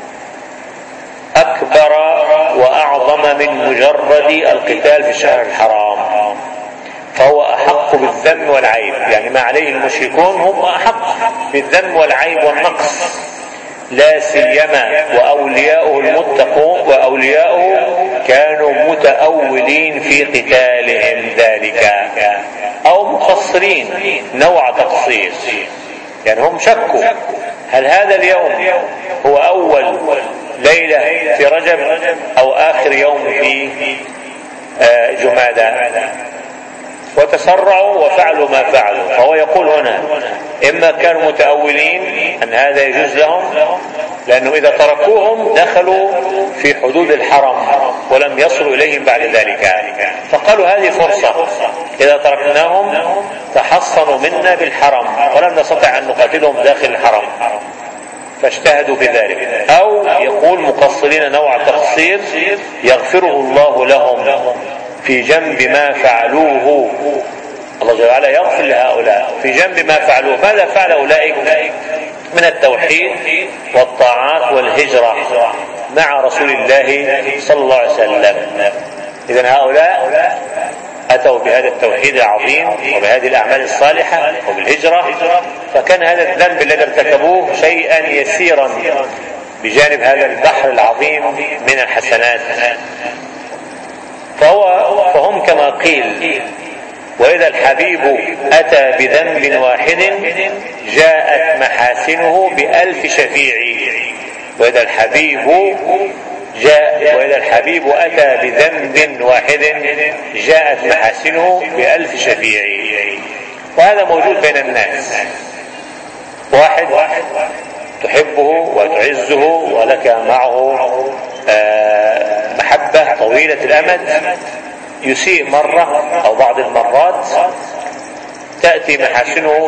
أكبر وأعظم من مجرد القتال في الشهر الحرام، فهو أحق بالذم والعيب، يعني ما عليه المشركون هم أحق بالذم والعيب والنقص، لا سيما وأولياؤه المتقون، وأولياؤه كانوا متأولين في قتالهم ذلك أو مقصرين نوع تقصير، يعني هم شكوا هل هذا اليوم هو أول ليلة في رجب أو آخر يوم في جمادى، وتسرعوا وفعلوا ما فعلوا. فهو يقول هنا إما كانوا متأولين أن هذا يجوز لهم، لأنه إذا تركوهم دخلوا في حدود الحرم ولم يصلوا إليهم بعد ذلك، فقالوا هذه فرصة، إذا تركناهم تحصنوا منا بالحرم ولم نستطع أن نقاتلهم داخل الحرم، فاجتهدوا بذلك. أو يقول مقصرين نوع تقصير يغفره الله لهم في جنب ما فعلوه، الله جل وعلا يغفر لهؤلاء في جنب ما فعلوه. ماذا فعل أولئك من التوحيد والطاعات والهجرة مع رسول الله صلى الله عليه وسلم؟ إذن هؤلاء أتوا بهذا التوحيد العظيم وبهذه الأعمال الصالحة وبالهجرة، فكان هذا الذنب الذي ارتكبوه شيئا يسيرا بجانب هذا البحر العظيم من الحسنات. فهم كما قيل: وإذا الحبيب أتى بذنب واحد جاءت محاسنه ب1000 شفيع. وإذا الحبيب أتى بذنب واحد جاءت محاسنه ب1000 شفيع. وهذا موجود بين الناس، واحد تحبه وتعزه ولك معه محبة طويلة الأمد، يسيء مرة أو بعض المرات، تأتي محاسنه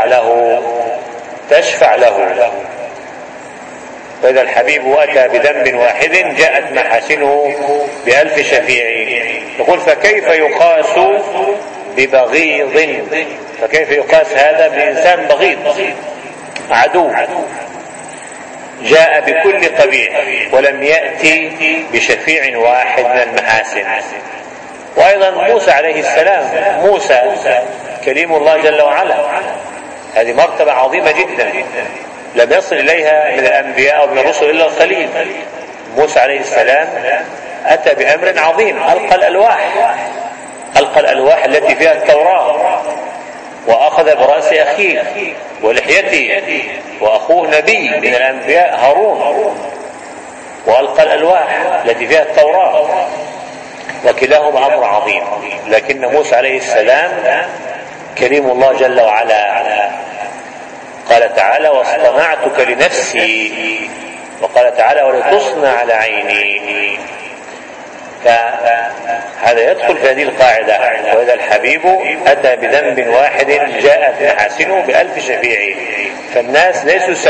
تشفع له. وإذا الحبيب أتى بذنب واحد جاءت محاسنه ب1000 شفيع. يقول: فكيف يقاس ببغيض؟ فكيف يقاس هذا بإنسان بغيض عدو جاء بكل قبيح ولم يأتي بشفيع واحد من المحاسن؟ وأيضا موسى عليه السلام، موسى كليم الله جل وعلا، هذه مرتبة عظيمة جدا لم يصل إليها من الأنبياء أو من الرسل إلا القليل. موسى عليه السلام أتى بأمر عظيم، ألقى الألواح التي فيها التوراة، وأخذ برأس أخيه ولحيته، وأخوه نبي من الأنبياء هارون، وألقى الألواح التي فيها التوراة، وكلاهما أمر عظيم. لكن موسى عليه السلام كريم الله جل وعلا، قال تعالى: واصطنعتك لنفسي، وقال تعالى: ولتصنع على عيني. فهذا يدخل في هذه القاعدة: وإذا الحبيب أتى بذنب واحد جاءت محاسنه ب1000 شفيع. فالناس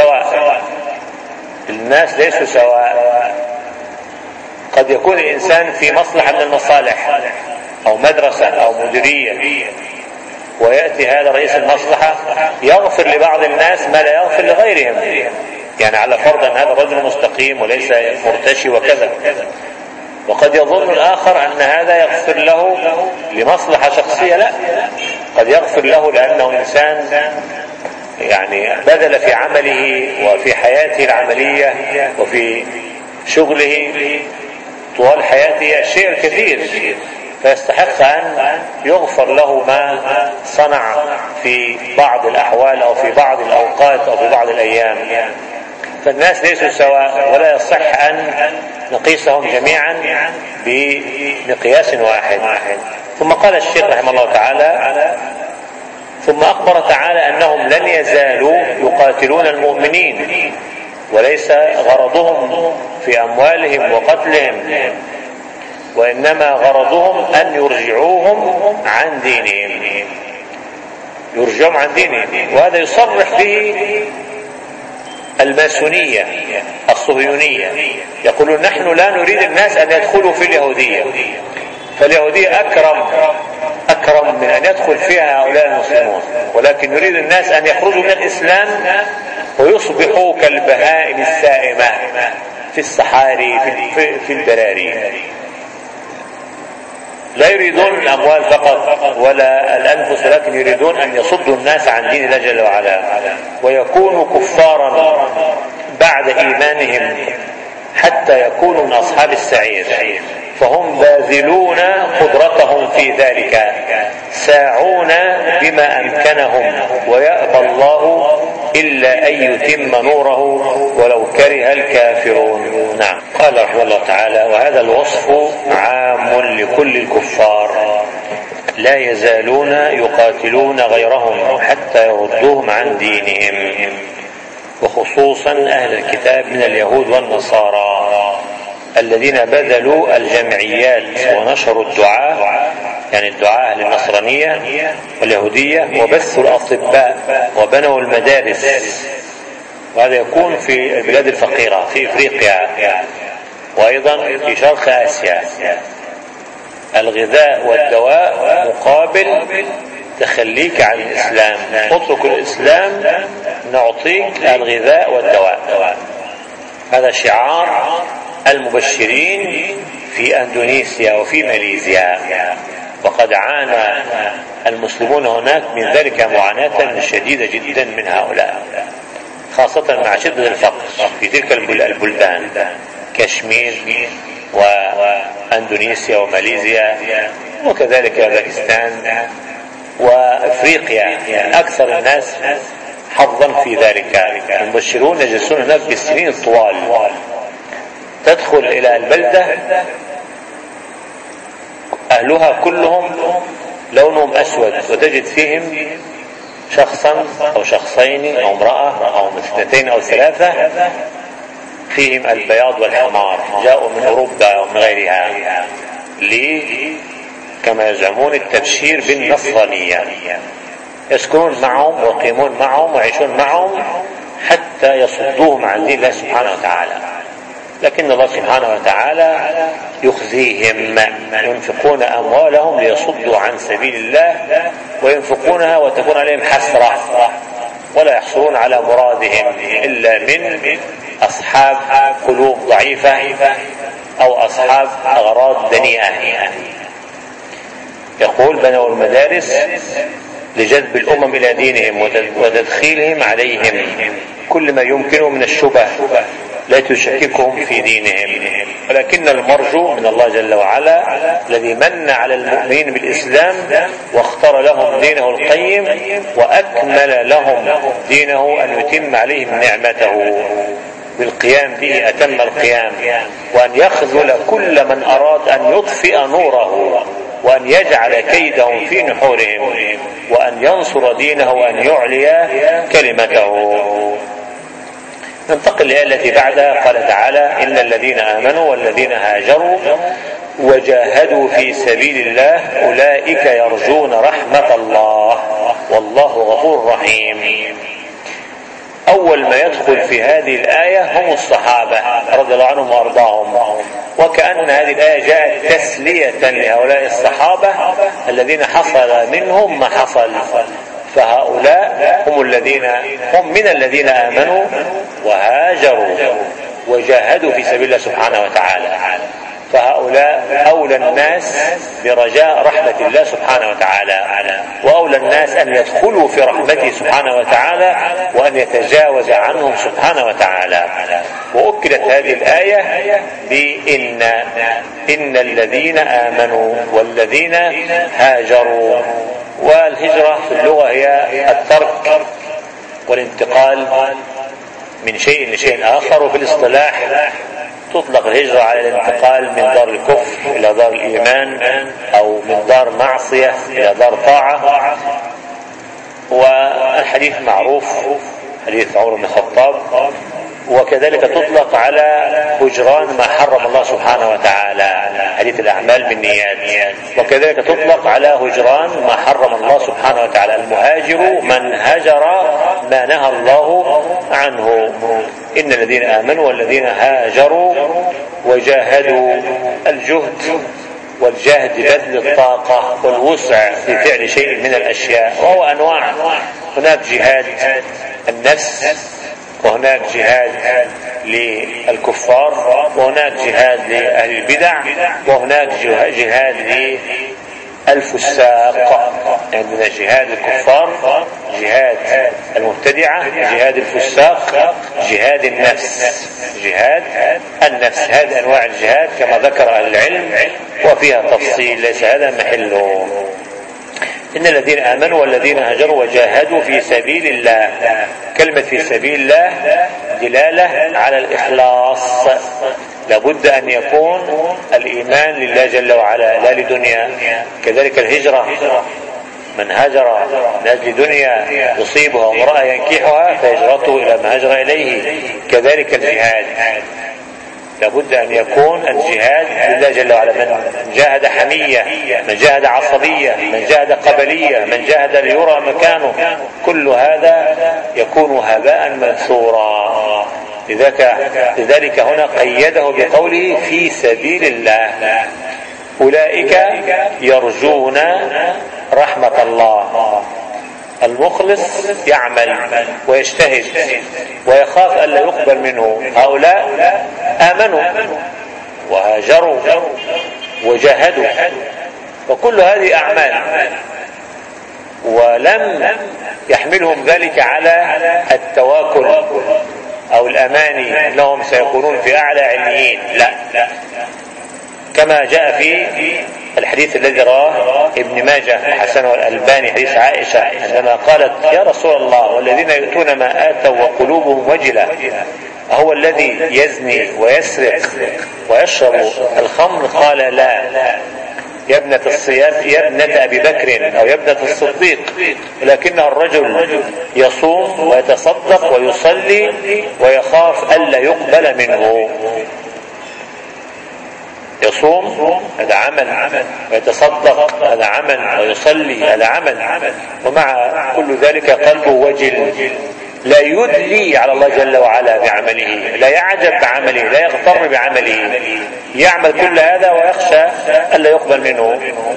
ليسوا سواء. قد يكون الإنسان في مصلحة من المصالح أو مدرسة أو مديرية، ويأتي هذا رئيس المصلحة يغفر لبعض الناس ما لا يغفر لغيرهم، يعني على فرض أن هذا الرجل مستقيم وليس مرتشي وكذا. وقد يظن الآخر أن هذا يغفر له لمصلحة شخصية، لا، قد يغفر له لأنه إنسان يعني بذل في عمله وفي حياته العملية وفي شغله طوال حياته الشيء الكثير، فيستحق أن يغفر له ما صنع في بعض الأحوال أو في بعض الأوقات أو في بعض الأيام. فالناس ليسوا سواء، ولا يصح أن نقيسهم جميعا بمقياس واحد. ثم قال الشيخ رحمه الله تعالى: ثم أخبر تعالى أنهم لن يزالوا يقاتلون المؤمنين، وليس غرضهم في أموالهم وقتلهم، وإنما غرضهم أن يرجعوهم عن دينهم. وهذا يصرح به الماسونية الصهيونية، يقولون: نحن لا نريد الناس أن يدخلوا في اليهودية، فاليهودية أكرم من أن يدخل فيها هؤلاء المسلمون، ولكن نريد الناس أن يخرجوا من الإسلام ويصبحوا كالبهائم السائمة في الصحاري في البراري. لا يريدون الأموال فقط ولا الأنفس، ولكن يريدون أن يصدوا الناس عن دين الله جل وعلا، ويكونوا كفارا بعد إيمانهم حتى يكونوا من أصحاب السعير. فهم باذلون قدرتهم في ذلك، ساعون بما أمكنهم، ويأبى الله إلا أن يتم نوره ولو كره الكافرون. نعم. قال رحمه الله تعالى: وهذا الوصف عام لكل الكفار، لا يزالون يقاتلون غيرهم حتى يردوهم عن دينهم، وخصوصا أهل الكتاب من اليهود والنصارى الذين بذلوا الجمعيات ونشروا الدعاء، يعني الدعاء للنصرانية واليهودية، وبثوا الأطباء وبنوا المدارس. وهذا يكون في البلاد الفقيرة في إفريقيا وأيضا في شرق آسيا. الغذاء والدواء مقابل تخليك عن الإسلام، اترك الإسلام نعطيك الغذاء والدواء. هذا شعار المبشرين في أندونيسيا وفي ماليزيا. وقد عانى المسلمون هناك من ذلك معاناة شديدة جدا من هؤلاء، خاصة مع شدة الفقر في تلك البلدان كشمير وأندونيسيا وماليزيا وكذلك باكستان وأفريقيا، يعني أكثر الناس حظا في ذلك. المبشرون يجلسون هناك بالسنين الطوال. تدخل إلى البلدة أهلها كلهم لونهم أسود، وتجد فيهم شخصا أو شخصين أو امرأة أو اثنتين أو ثلاثة فيهم البياض والحمار، جاءوا من أوروبا ومن غيرها كما يزعمون التبشير بالنصرانية. يسكنون معهم ويقيمون معهم ويعيشون معهم حتى يصدوهم عن دين الله سبحانه وتعالى، لكن الله سبحانه وتعالى يخزيهم. ينفقون أموالهم ليصدوا عن سبيل الله وينفقونها وتكون عليهم حسرة، ولا يحصلون على مرادهم إلا من أصحاب قلوب ضعيفة أو أصحاب أغراض دنيئة. يقول بنوا المدارس لجذب الأمم إلى دينهم وتدخيلهم عليهم كل ما يمكنه من الشبه لا تشككهم في دينهم، ولكن المرجو من الله جل وعلا الذي من على المؤمنين بالإسلام واختار لهم دينه القيم وأكمل لهم دينه أن يتم عليهم نعمته بالقيام به أتم القيام، وأن يخذل كل من أراد أن يطفئ نوره، وأن يجعل كيدهم في نحورهم، وأن ينصر دينه وأن يعلي كلمته. ننتقل للآية التي بعدها. قال تعالى: إن الذين آمنوا والذين هاجروا وجاهدوا في سبيل الله أولئك يرجون رحمة الله والله غفور رحيم. أول ما يدخل في هذه الآية هم الصحابة رضي الله عنهم وأرضاهم، وكأن هذه الآية جاءت تسلية لهؤلاء الصحابة الذين حصل منهم ما حصل، فهؤلاء هم من الذين آمنوا وهاجروا وجاهدوا في سبيل الله سبحانه وتعالى، فهؤلاء أولى الناس برجاء رحمة الله سبحانه وتعالى، وأولى الناس أن يدخلوا في رحمته سبحانه وتعالى وأن يتجاوز عنهم سبحانه وتعالى. وأكدت هذه الآية إن الذين آمنوا والذين هاجروا. والهجرة في اللغة هي الترك والانتقال من شيء لشيء آخر، وفي الاصطلاح تطلق الهجرة على الانتقال من دار الكفر إلى دار الإيمان، أو من دار معصية إلى دار طاعة. والحديث معروف، حديث عمر بن الخطاب. وكذلك تطلق على هجران ما حرم الله سبحانه وتعالى، حديث الأعمال بالنيات. وكذلك تطلق على هجران ما حرم الله سبحانه وتعالى. المهاجر من هجر ما نهى الله عنه. إن الذين آمنوا والذين هاجروا وجاهدوا. الجهد والجهد بذل الطاقة والوسع في فعل شيء من الأشياء، وهو أنواع. هناك جهاد النفس، وهناك جهاد للكفار، وهناك جهاد لأهل البدع، وهناك جهاد للفساق. عندنا جهاد الكفار، جهاد المبتدعة، جهاد الفساق، جهاد النفس. جهاد النفس هذه أنواع الجهاد كما ذكر أهل العلم، وفيها تفصيل ليس هذا محله. إن الذين آمنوا والذين هاجروا وجاهدوا في سبيل الله. كلمة في سبيل الله دلالة على الإخلاص. لابد أن يكون الإيمان لله جل وعلا لا لدنيا. كذلك الهجرة، من هاجر لأجل دنيا يصيبها وامرأة ينكحها فهجرته إلى ما هاجر إليه. كذلك الجهاد لابد أن يكون الجهاد لله جل وعلا. من جاهد حمية، من جاهد عصبية، من جاهد قبلية، من جاهد ليرى مكانه، كل هذا يكون هباء منثورا. لذلك هنا قيده بقوله في سبيل الله. أولئك يرجون رحمة الله. المخلص يعمل ويجتهد ويخاف ألا يقبل منه. هؤلاء آمنوا وهاجروا وجاهدوا، وكل هذه أعمال، ولم يحملهم ذلك على التواكل أو الأماني أنهم سيكونون في أعلى عليين، لا، كما جاء في الحديث الذي رواه ابن ماجه حسنه الألباني، حديث عائشة عندما قالت: يا رسول الله، والذين يؤتون ما آتوا وقلوبهم وجلة، هو الذي يزني ويسرق ويشرب الخمر؟ قال: لا، يا ابنة الصياد، يا ابنة أبي بكر أو يا ابنة الصديق، لكنه الرجل يصوم ويتصدق ويصلي ويخاف ألا يقبل منه. يصوم هذا عمل، ويتصدق هذا عمل، ويصلي هذا عمل، ومع كل ذلك قلبه وجل، لا يدلي على الله جل وعلا بعمله، لا يعجب بعمله، لا يغتر بعمله، يعمل كل هذا ويخشى ألا يقبل منه،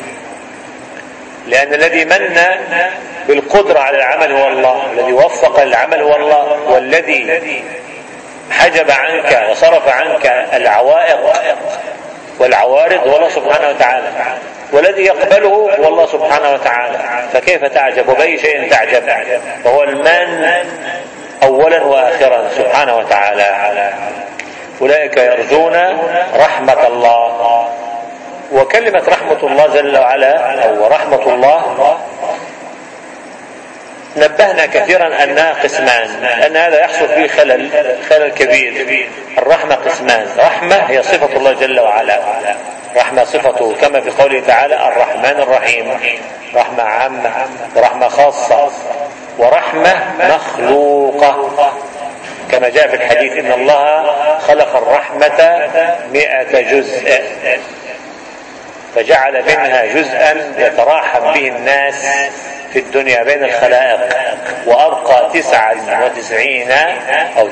لأن الذي من بالقدرة على العمل هو الله، الذي وفق للعمل هو الله، والذي حجب عنك وصرف عنك العوائق والعوارض هو الله سبحانه وتعالى، والذي يقبله هو الله سبحانه وتعالى، فكيف تعجب وبأي شيء تعجب؟ وهو المان أولا وآخرا سبحانه وتعالى. أولئك يرجون رحمة الله. وكلمة رحمة الله جل وعلا أو رحمة الله نبهنا كثيرا أنها قسمان، لأن هذا يحصل فيه خلل كبير. الرحمة قسمان، رحمة هي صفة الله جل وعلا، رحمة صفته كما في قوله تعالى: الرحمن الرحيم، رحمة عامة ورحمة خاصة، ورحمة مخلوقة كما جاء في الحديث: إن الله خلق الرحمة 100 جزء فجعل منها جزءا يتراحم به الناس في الدنيا بين الخلائق، وأبقى 99 أو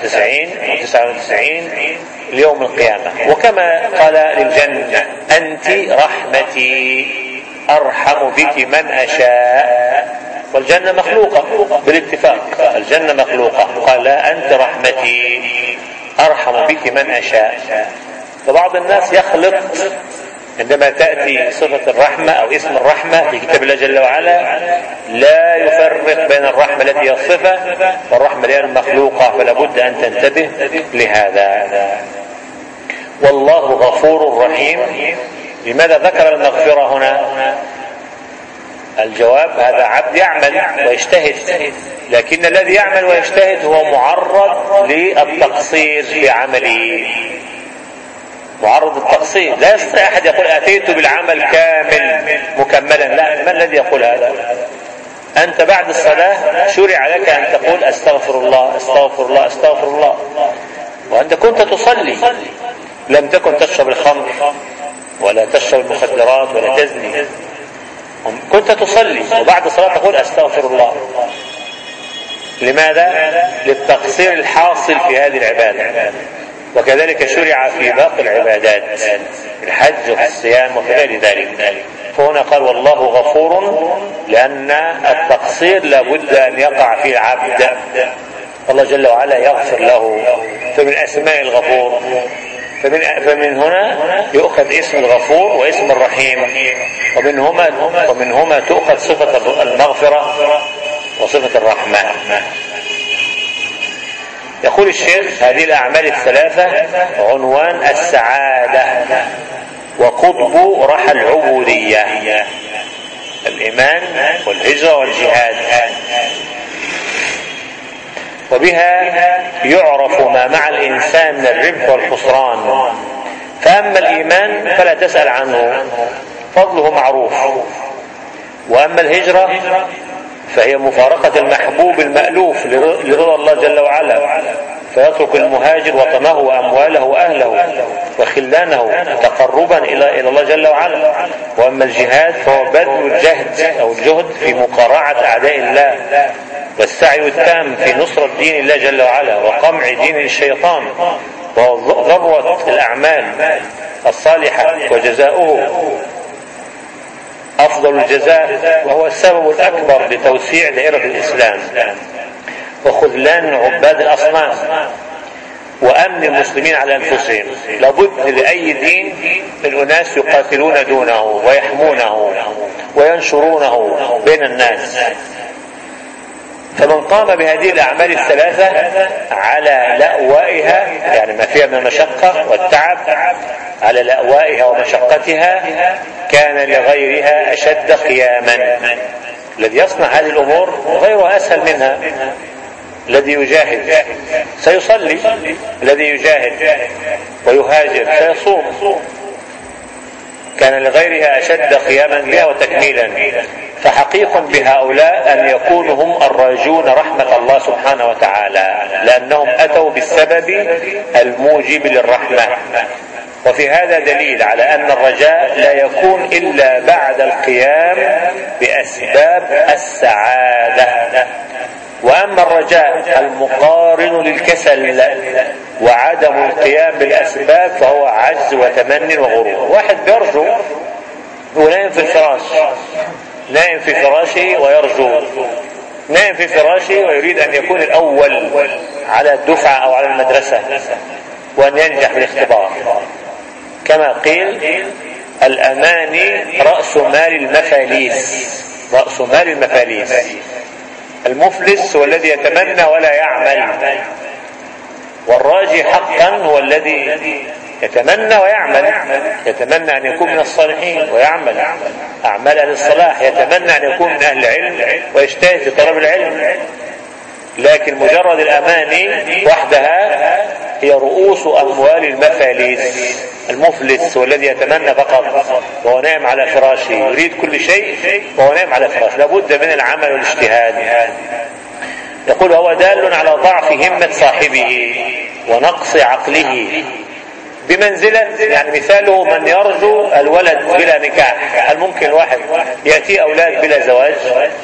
99 ليوم القيامة. وكما قال للجنة: أنت رحمتي أرحم بك من أشاء، والجنة مخلوقة بالاتفاق، الجنة مخلوقة، قال: أنت رحمتي أرحم بك من أشاء. فبعض الناس يخلط عندما تأتي صفة الرحمة أو اسم الرحمة في كتاب الله جل وعلا، لا يفرق بين الرحمة التي هي الصفة والرحمة التي هي المخلوقة، فلا بد أن تنتبه لهذا. والله غفور رحيم. لماذا ذكر المغفرة هنا؟ الجواب: هذا عبد يعمل ويجتهد، لكن الذي يعمل ويجتهد هو معرض للتقصير في عمله، معرض التقصير. لا يستطيع أحد يقول: أتيت بالعمل كامل مكملا، لا، من الذي يقول هذا؟ أنت بعد الصلاة شرع لك أن تقول: أستغفر الله أستغفر الله أستغفر الله، وأنت كنت تصلي، لم تكن تشرب الخمر ولا تشرب المخدرات ولا تزني، كنت تصلي، وبعد الصلاة تقول: أستغفر الله. لماذا؟ للتقصير الحاصل في هذه العبادة. وكذلك شرع في باقي العبادات، الحج وفي الصيام وفي غير ذلك. فهنا قال: والله غفور، لأن التقصير لابد أن يقع فيه العبد، الله جل وعلا يغفر له، فمن أسماء الغفور. فمن هنا يؤخذ اسم الغفور واسم الرحيم، ومنهما تؤخذ صفة المغفرة وصفة الرحمة. يقول الشيخ: هذه الأعمال الثلاثة عنوان السعادة وقطب رحى العبودية: الإيمان والهجرة والجهاد، وبها يعرف ما مع الإنسان من الربح والخسران. فأما الإيمان فلا تسأل عنه، فضله معروف. وأما الهجرة فهي مفارقة المحبوب المألوف لرضا الله جل وعلا، فيترك المهاجر وطنه وأمواله وأهله وخلانه تقربا إلى الله جل وعلا. وأما الجهاد فهو بذل الجهد أو الجهد في مقارعة أعداء الله، والسعي التام في نصرة دين الله جل وعلا وقمع دين الشيطان، وهو ذروة الأعمال الصالحة، وجزاؤه أفضل الجزاء، وهو السبب الأكبر لتوسيع دائرة الإسلام وخذلان عباد الأصنام. وأمن المسلمين على أنفسهم. لابد لأي دين من أناس يقاتلون دونه ويحمونه وينشرونه بين الناس. فمن قام بهذه الأعمال الثلاثة على لأوائها، يعني ما فيها من المشقة والتعب، على لأوائها ومشقتها، كان لغيرها أشد قياما. الذي يصنع هذه الأمور غيره أسهل منها. الذي يجاهد سيصلي، الذي يجاهد ويهاجر سيصوم، كان لغيرها أشد قياما بها وتكميلا. فحقيق بهؤلاء أن يكونوا هم الراجون رحمة الله سبحانه وتعالى، لأنهم أتوا بالسبب الموجب للرحمة. وفي هذا دليل على أن الرجاء لا يكون إلا بعد القيام بأسباب السعادة. وأما الرجاء المقارن للكسل وعدم القيام بالأسباب فهو عجز وتمن وغرور. واحد بيرجو ونائم في الفراش، نائم في فراشه ويرجو، نائم في فراشه ويريد أن يكون الأول على الدفعة أو على المدرسة وأن ينجح بالاختبار. كما قيل: الأماني رأس مال المفاليس. رأس مال المفاليس. المفلس هو الذي يتمنى ولا يعمل، والراجي حقا هو الذي يتمنى ويعمل. يتمنى أن يكون من الصالحين ويعمل أعمال أهل الصلاح، يتمنى أن يكون من أهل العلم ويجتهد في طلب العلم. لكن مجرد الأماني وحدها هي رؤوس أموال المفاليس. المفلس هو الذي يتمنى فقط وهو نائم على فراشه، يريد كل شيء وهو نائم على فراشه. لابد من العمل والاجتهاد. يقول: هو دال على ضعف همة صاحبه ونقص عقله بمنزلة، يعني مثاله من يرجو الولد بلا نكاح. هل ممكن واحد يأتي أولاد بلا زواج؟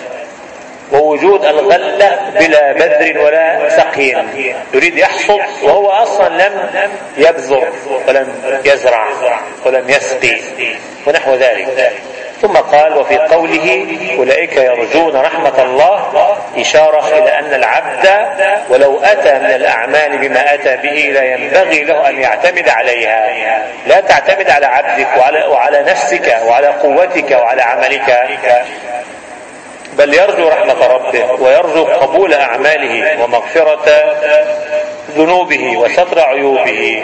ووجود الغلة بلا بذر ولا سقي، يريد يحصد وهو أصلا لم يبذر ولم يزرع ولم يسقي ونحو ذلك. ثم قال: وفي قوله أولئك يرجون رحمة الله إشارة إلى أن العبد ولو أتى من الأعمال بما أتى به لا ينبغي له أن يعتمد عليها. لا تعتمد على عبدك وعلى نفسك وعلى قوتك وعلى عملك، بل يرجو رحمة ربه ويرجو قبول أعماله ومغفرة ذنوبه وستر عيوبه.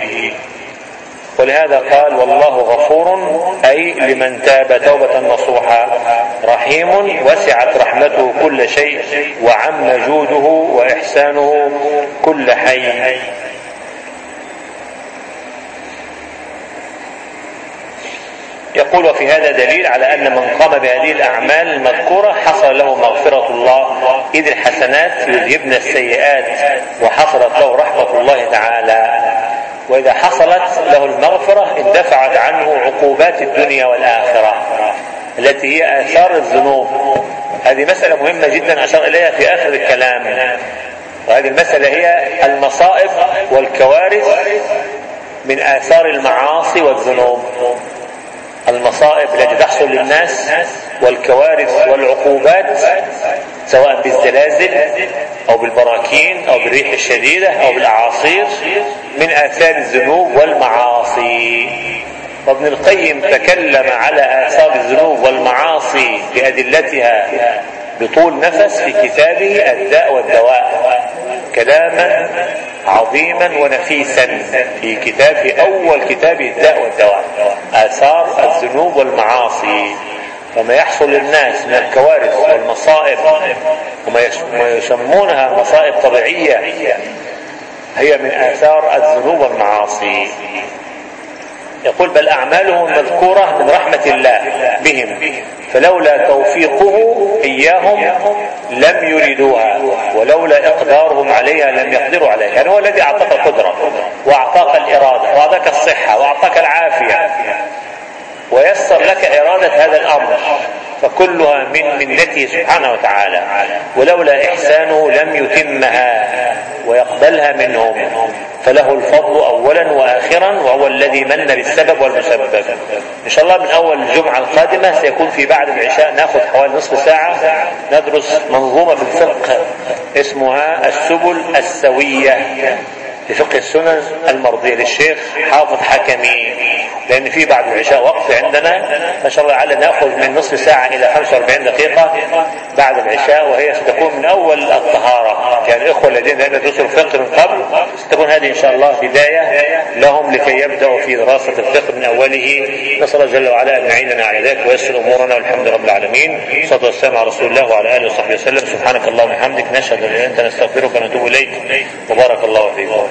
ولهذا قال: والله غفور، أي لمن تاب توبة نصوحا، رحيم وسعت رحمته كل شيء وعم جوده وإحسانه كل حي. يقول: وفي هذا دليل على أن من قام بهذه الأعمال المذكورة حصل له مغفرة الله، إذ الحسنات يذهبن السيئات، وحصلت له رحمة الله تعالى. وإذا حصلت له المغفرة اندفعت عنه عقوبات الدنيا والآخرة التي هي آثار الذنوب. هذه مسألة مهمة جدا أشار إليها في آخر الكلام، وهذه المسألة هي المصائب والكوارث من آثار المعاصي والذنوب. المصائب التي تحصل للناس والكوارث والعقوبات سواء بالزلازل أو بالبراكين أو بالريح الشديدة أو بالأعاصير من آثار الذنوب والمعاصي. وابن القيم تكلم على آثار الذنوب والمعاصي بأدلتها بطول نفس في كتابه الداء والدواء، كلاما عظيما ونفيسا في أول كتابه الداء والدواء، آثار الذنوب والمعاصي. فما يحصل للناس من الكوارث والمصائب وما يسمونها مصائب طبيعية هي من آثار الذنوب والمعاصي. يقول: بل أعمالهم مذكورة من رحمة الله بهم، فلولا توفيقه إياهم لم يريدوها، ولولا إقدارهم عليها لم يقدروا عليها. يعني هو الذي أعطاك القدرة وأعطاك الإرادة وأعطاك الصحة وأعطاك العافية ويسر لك إرادة هذا الأمر، فكلها من منته سبحانه وتعالى، ولولا إحسانه لم يتمها ويقبلها منهم، فله الفضل أولا وآخرا، وهو الذي من بالسبب والمسبب. إن شاء الله من أول الجمعة القادمة سيكون في بعد العشاء نأخذ حوالي نصف ساعة ندرس منظومة في الفقه اسمها السبل السوية في فقه السنن المرضية للشيخ حافظ حكمي، لأن في بعد العشاء وقت عندنا ما شاء الله على نأخذ من نصف ساعة إلى 45 دقيقة بعد العشاء، وهي ستكون من أول الطهارة. يعني الإخوة الذين يدرسوا الفقه من قبل ستكون هذه إن شاء الله بداية لهم لكي يبدأوا في دراسة الفقه من أوله. نسأل الله جل وعلا أن يعيننا على ذلك ويسر أمورنا، والحمد رب العالمين. صلى الله والسلام على رسول الله وعلى آله وصحبه وسلم. سبحانك اللهم وبحمدك، نشهد أن لا إله إلا أنت، نستغفرك ونتوب إليك، وبارك الله فيكم.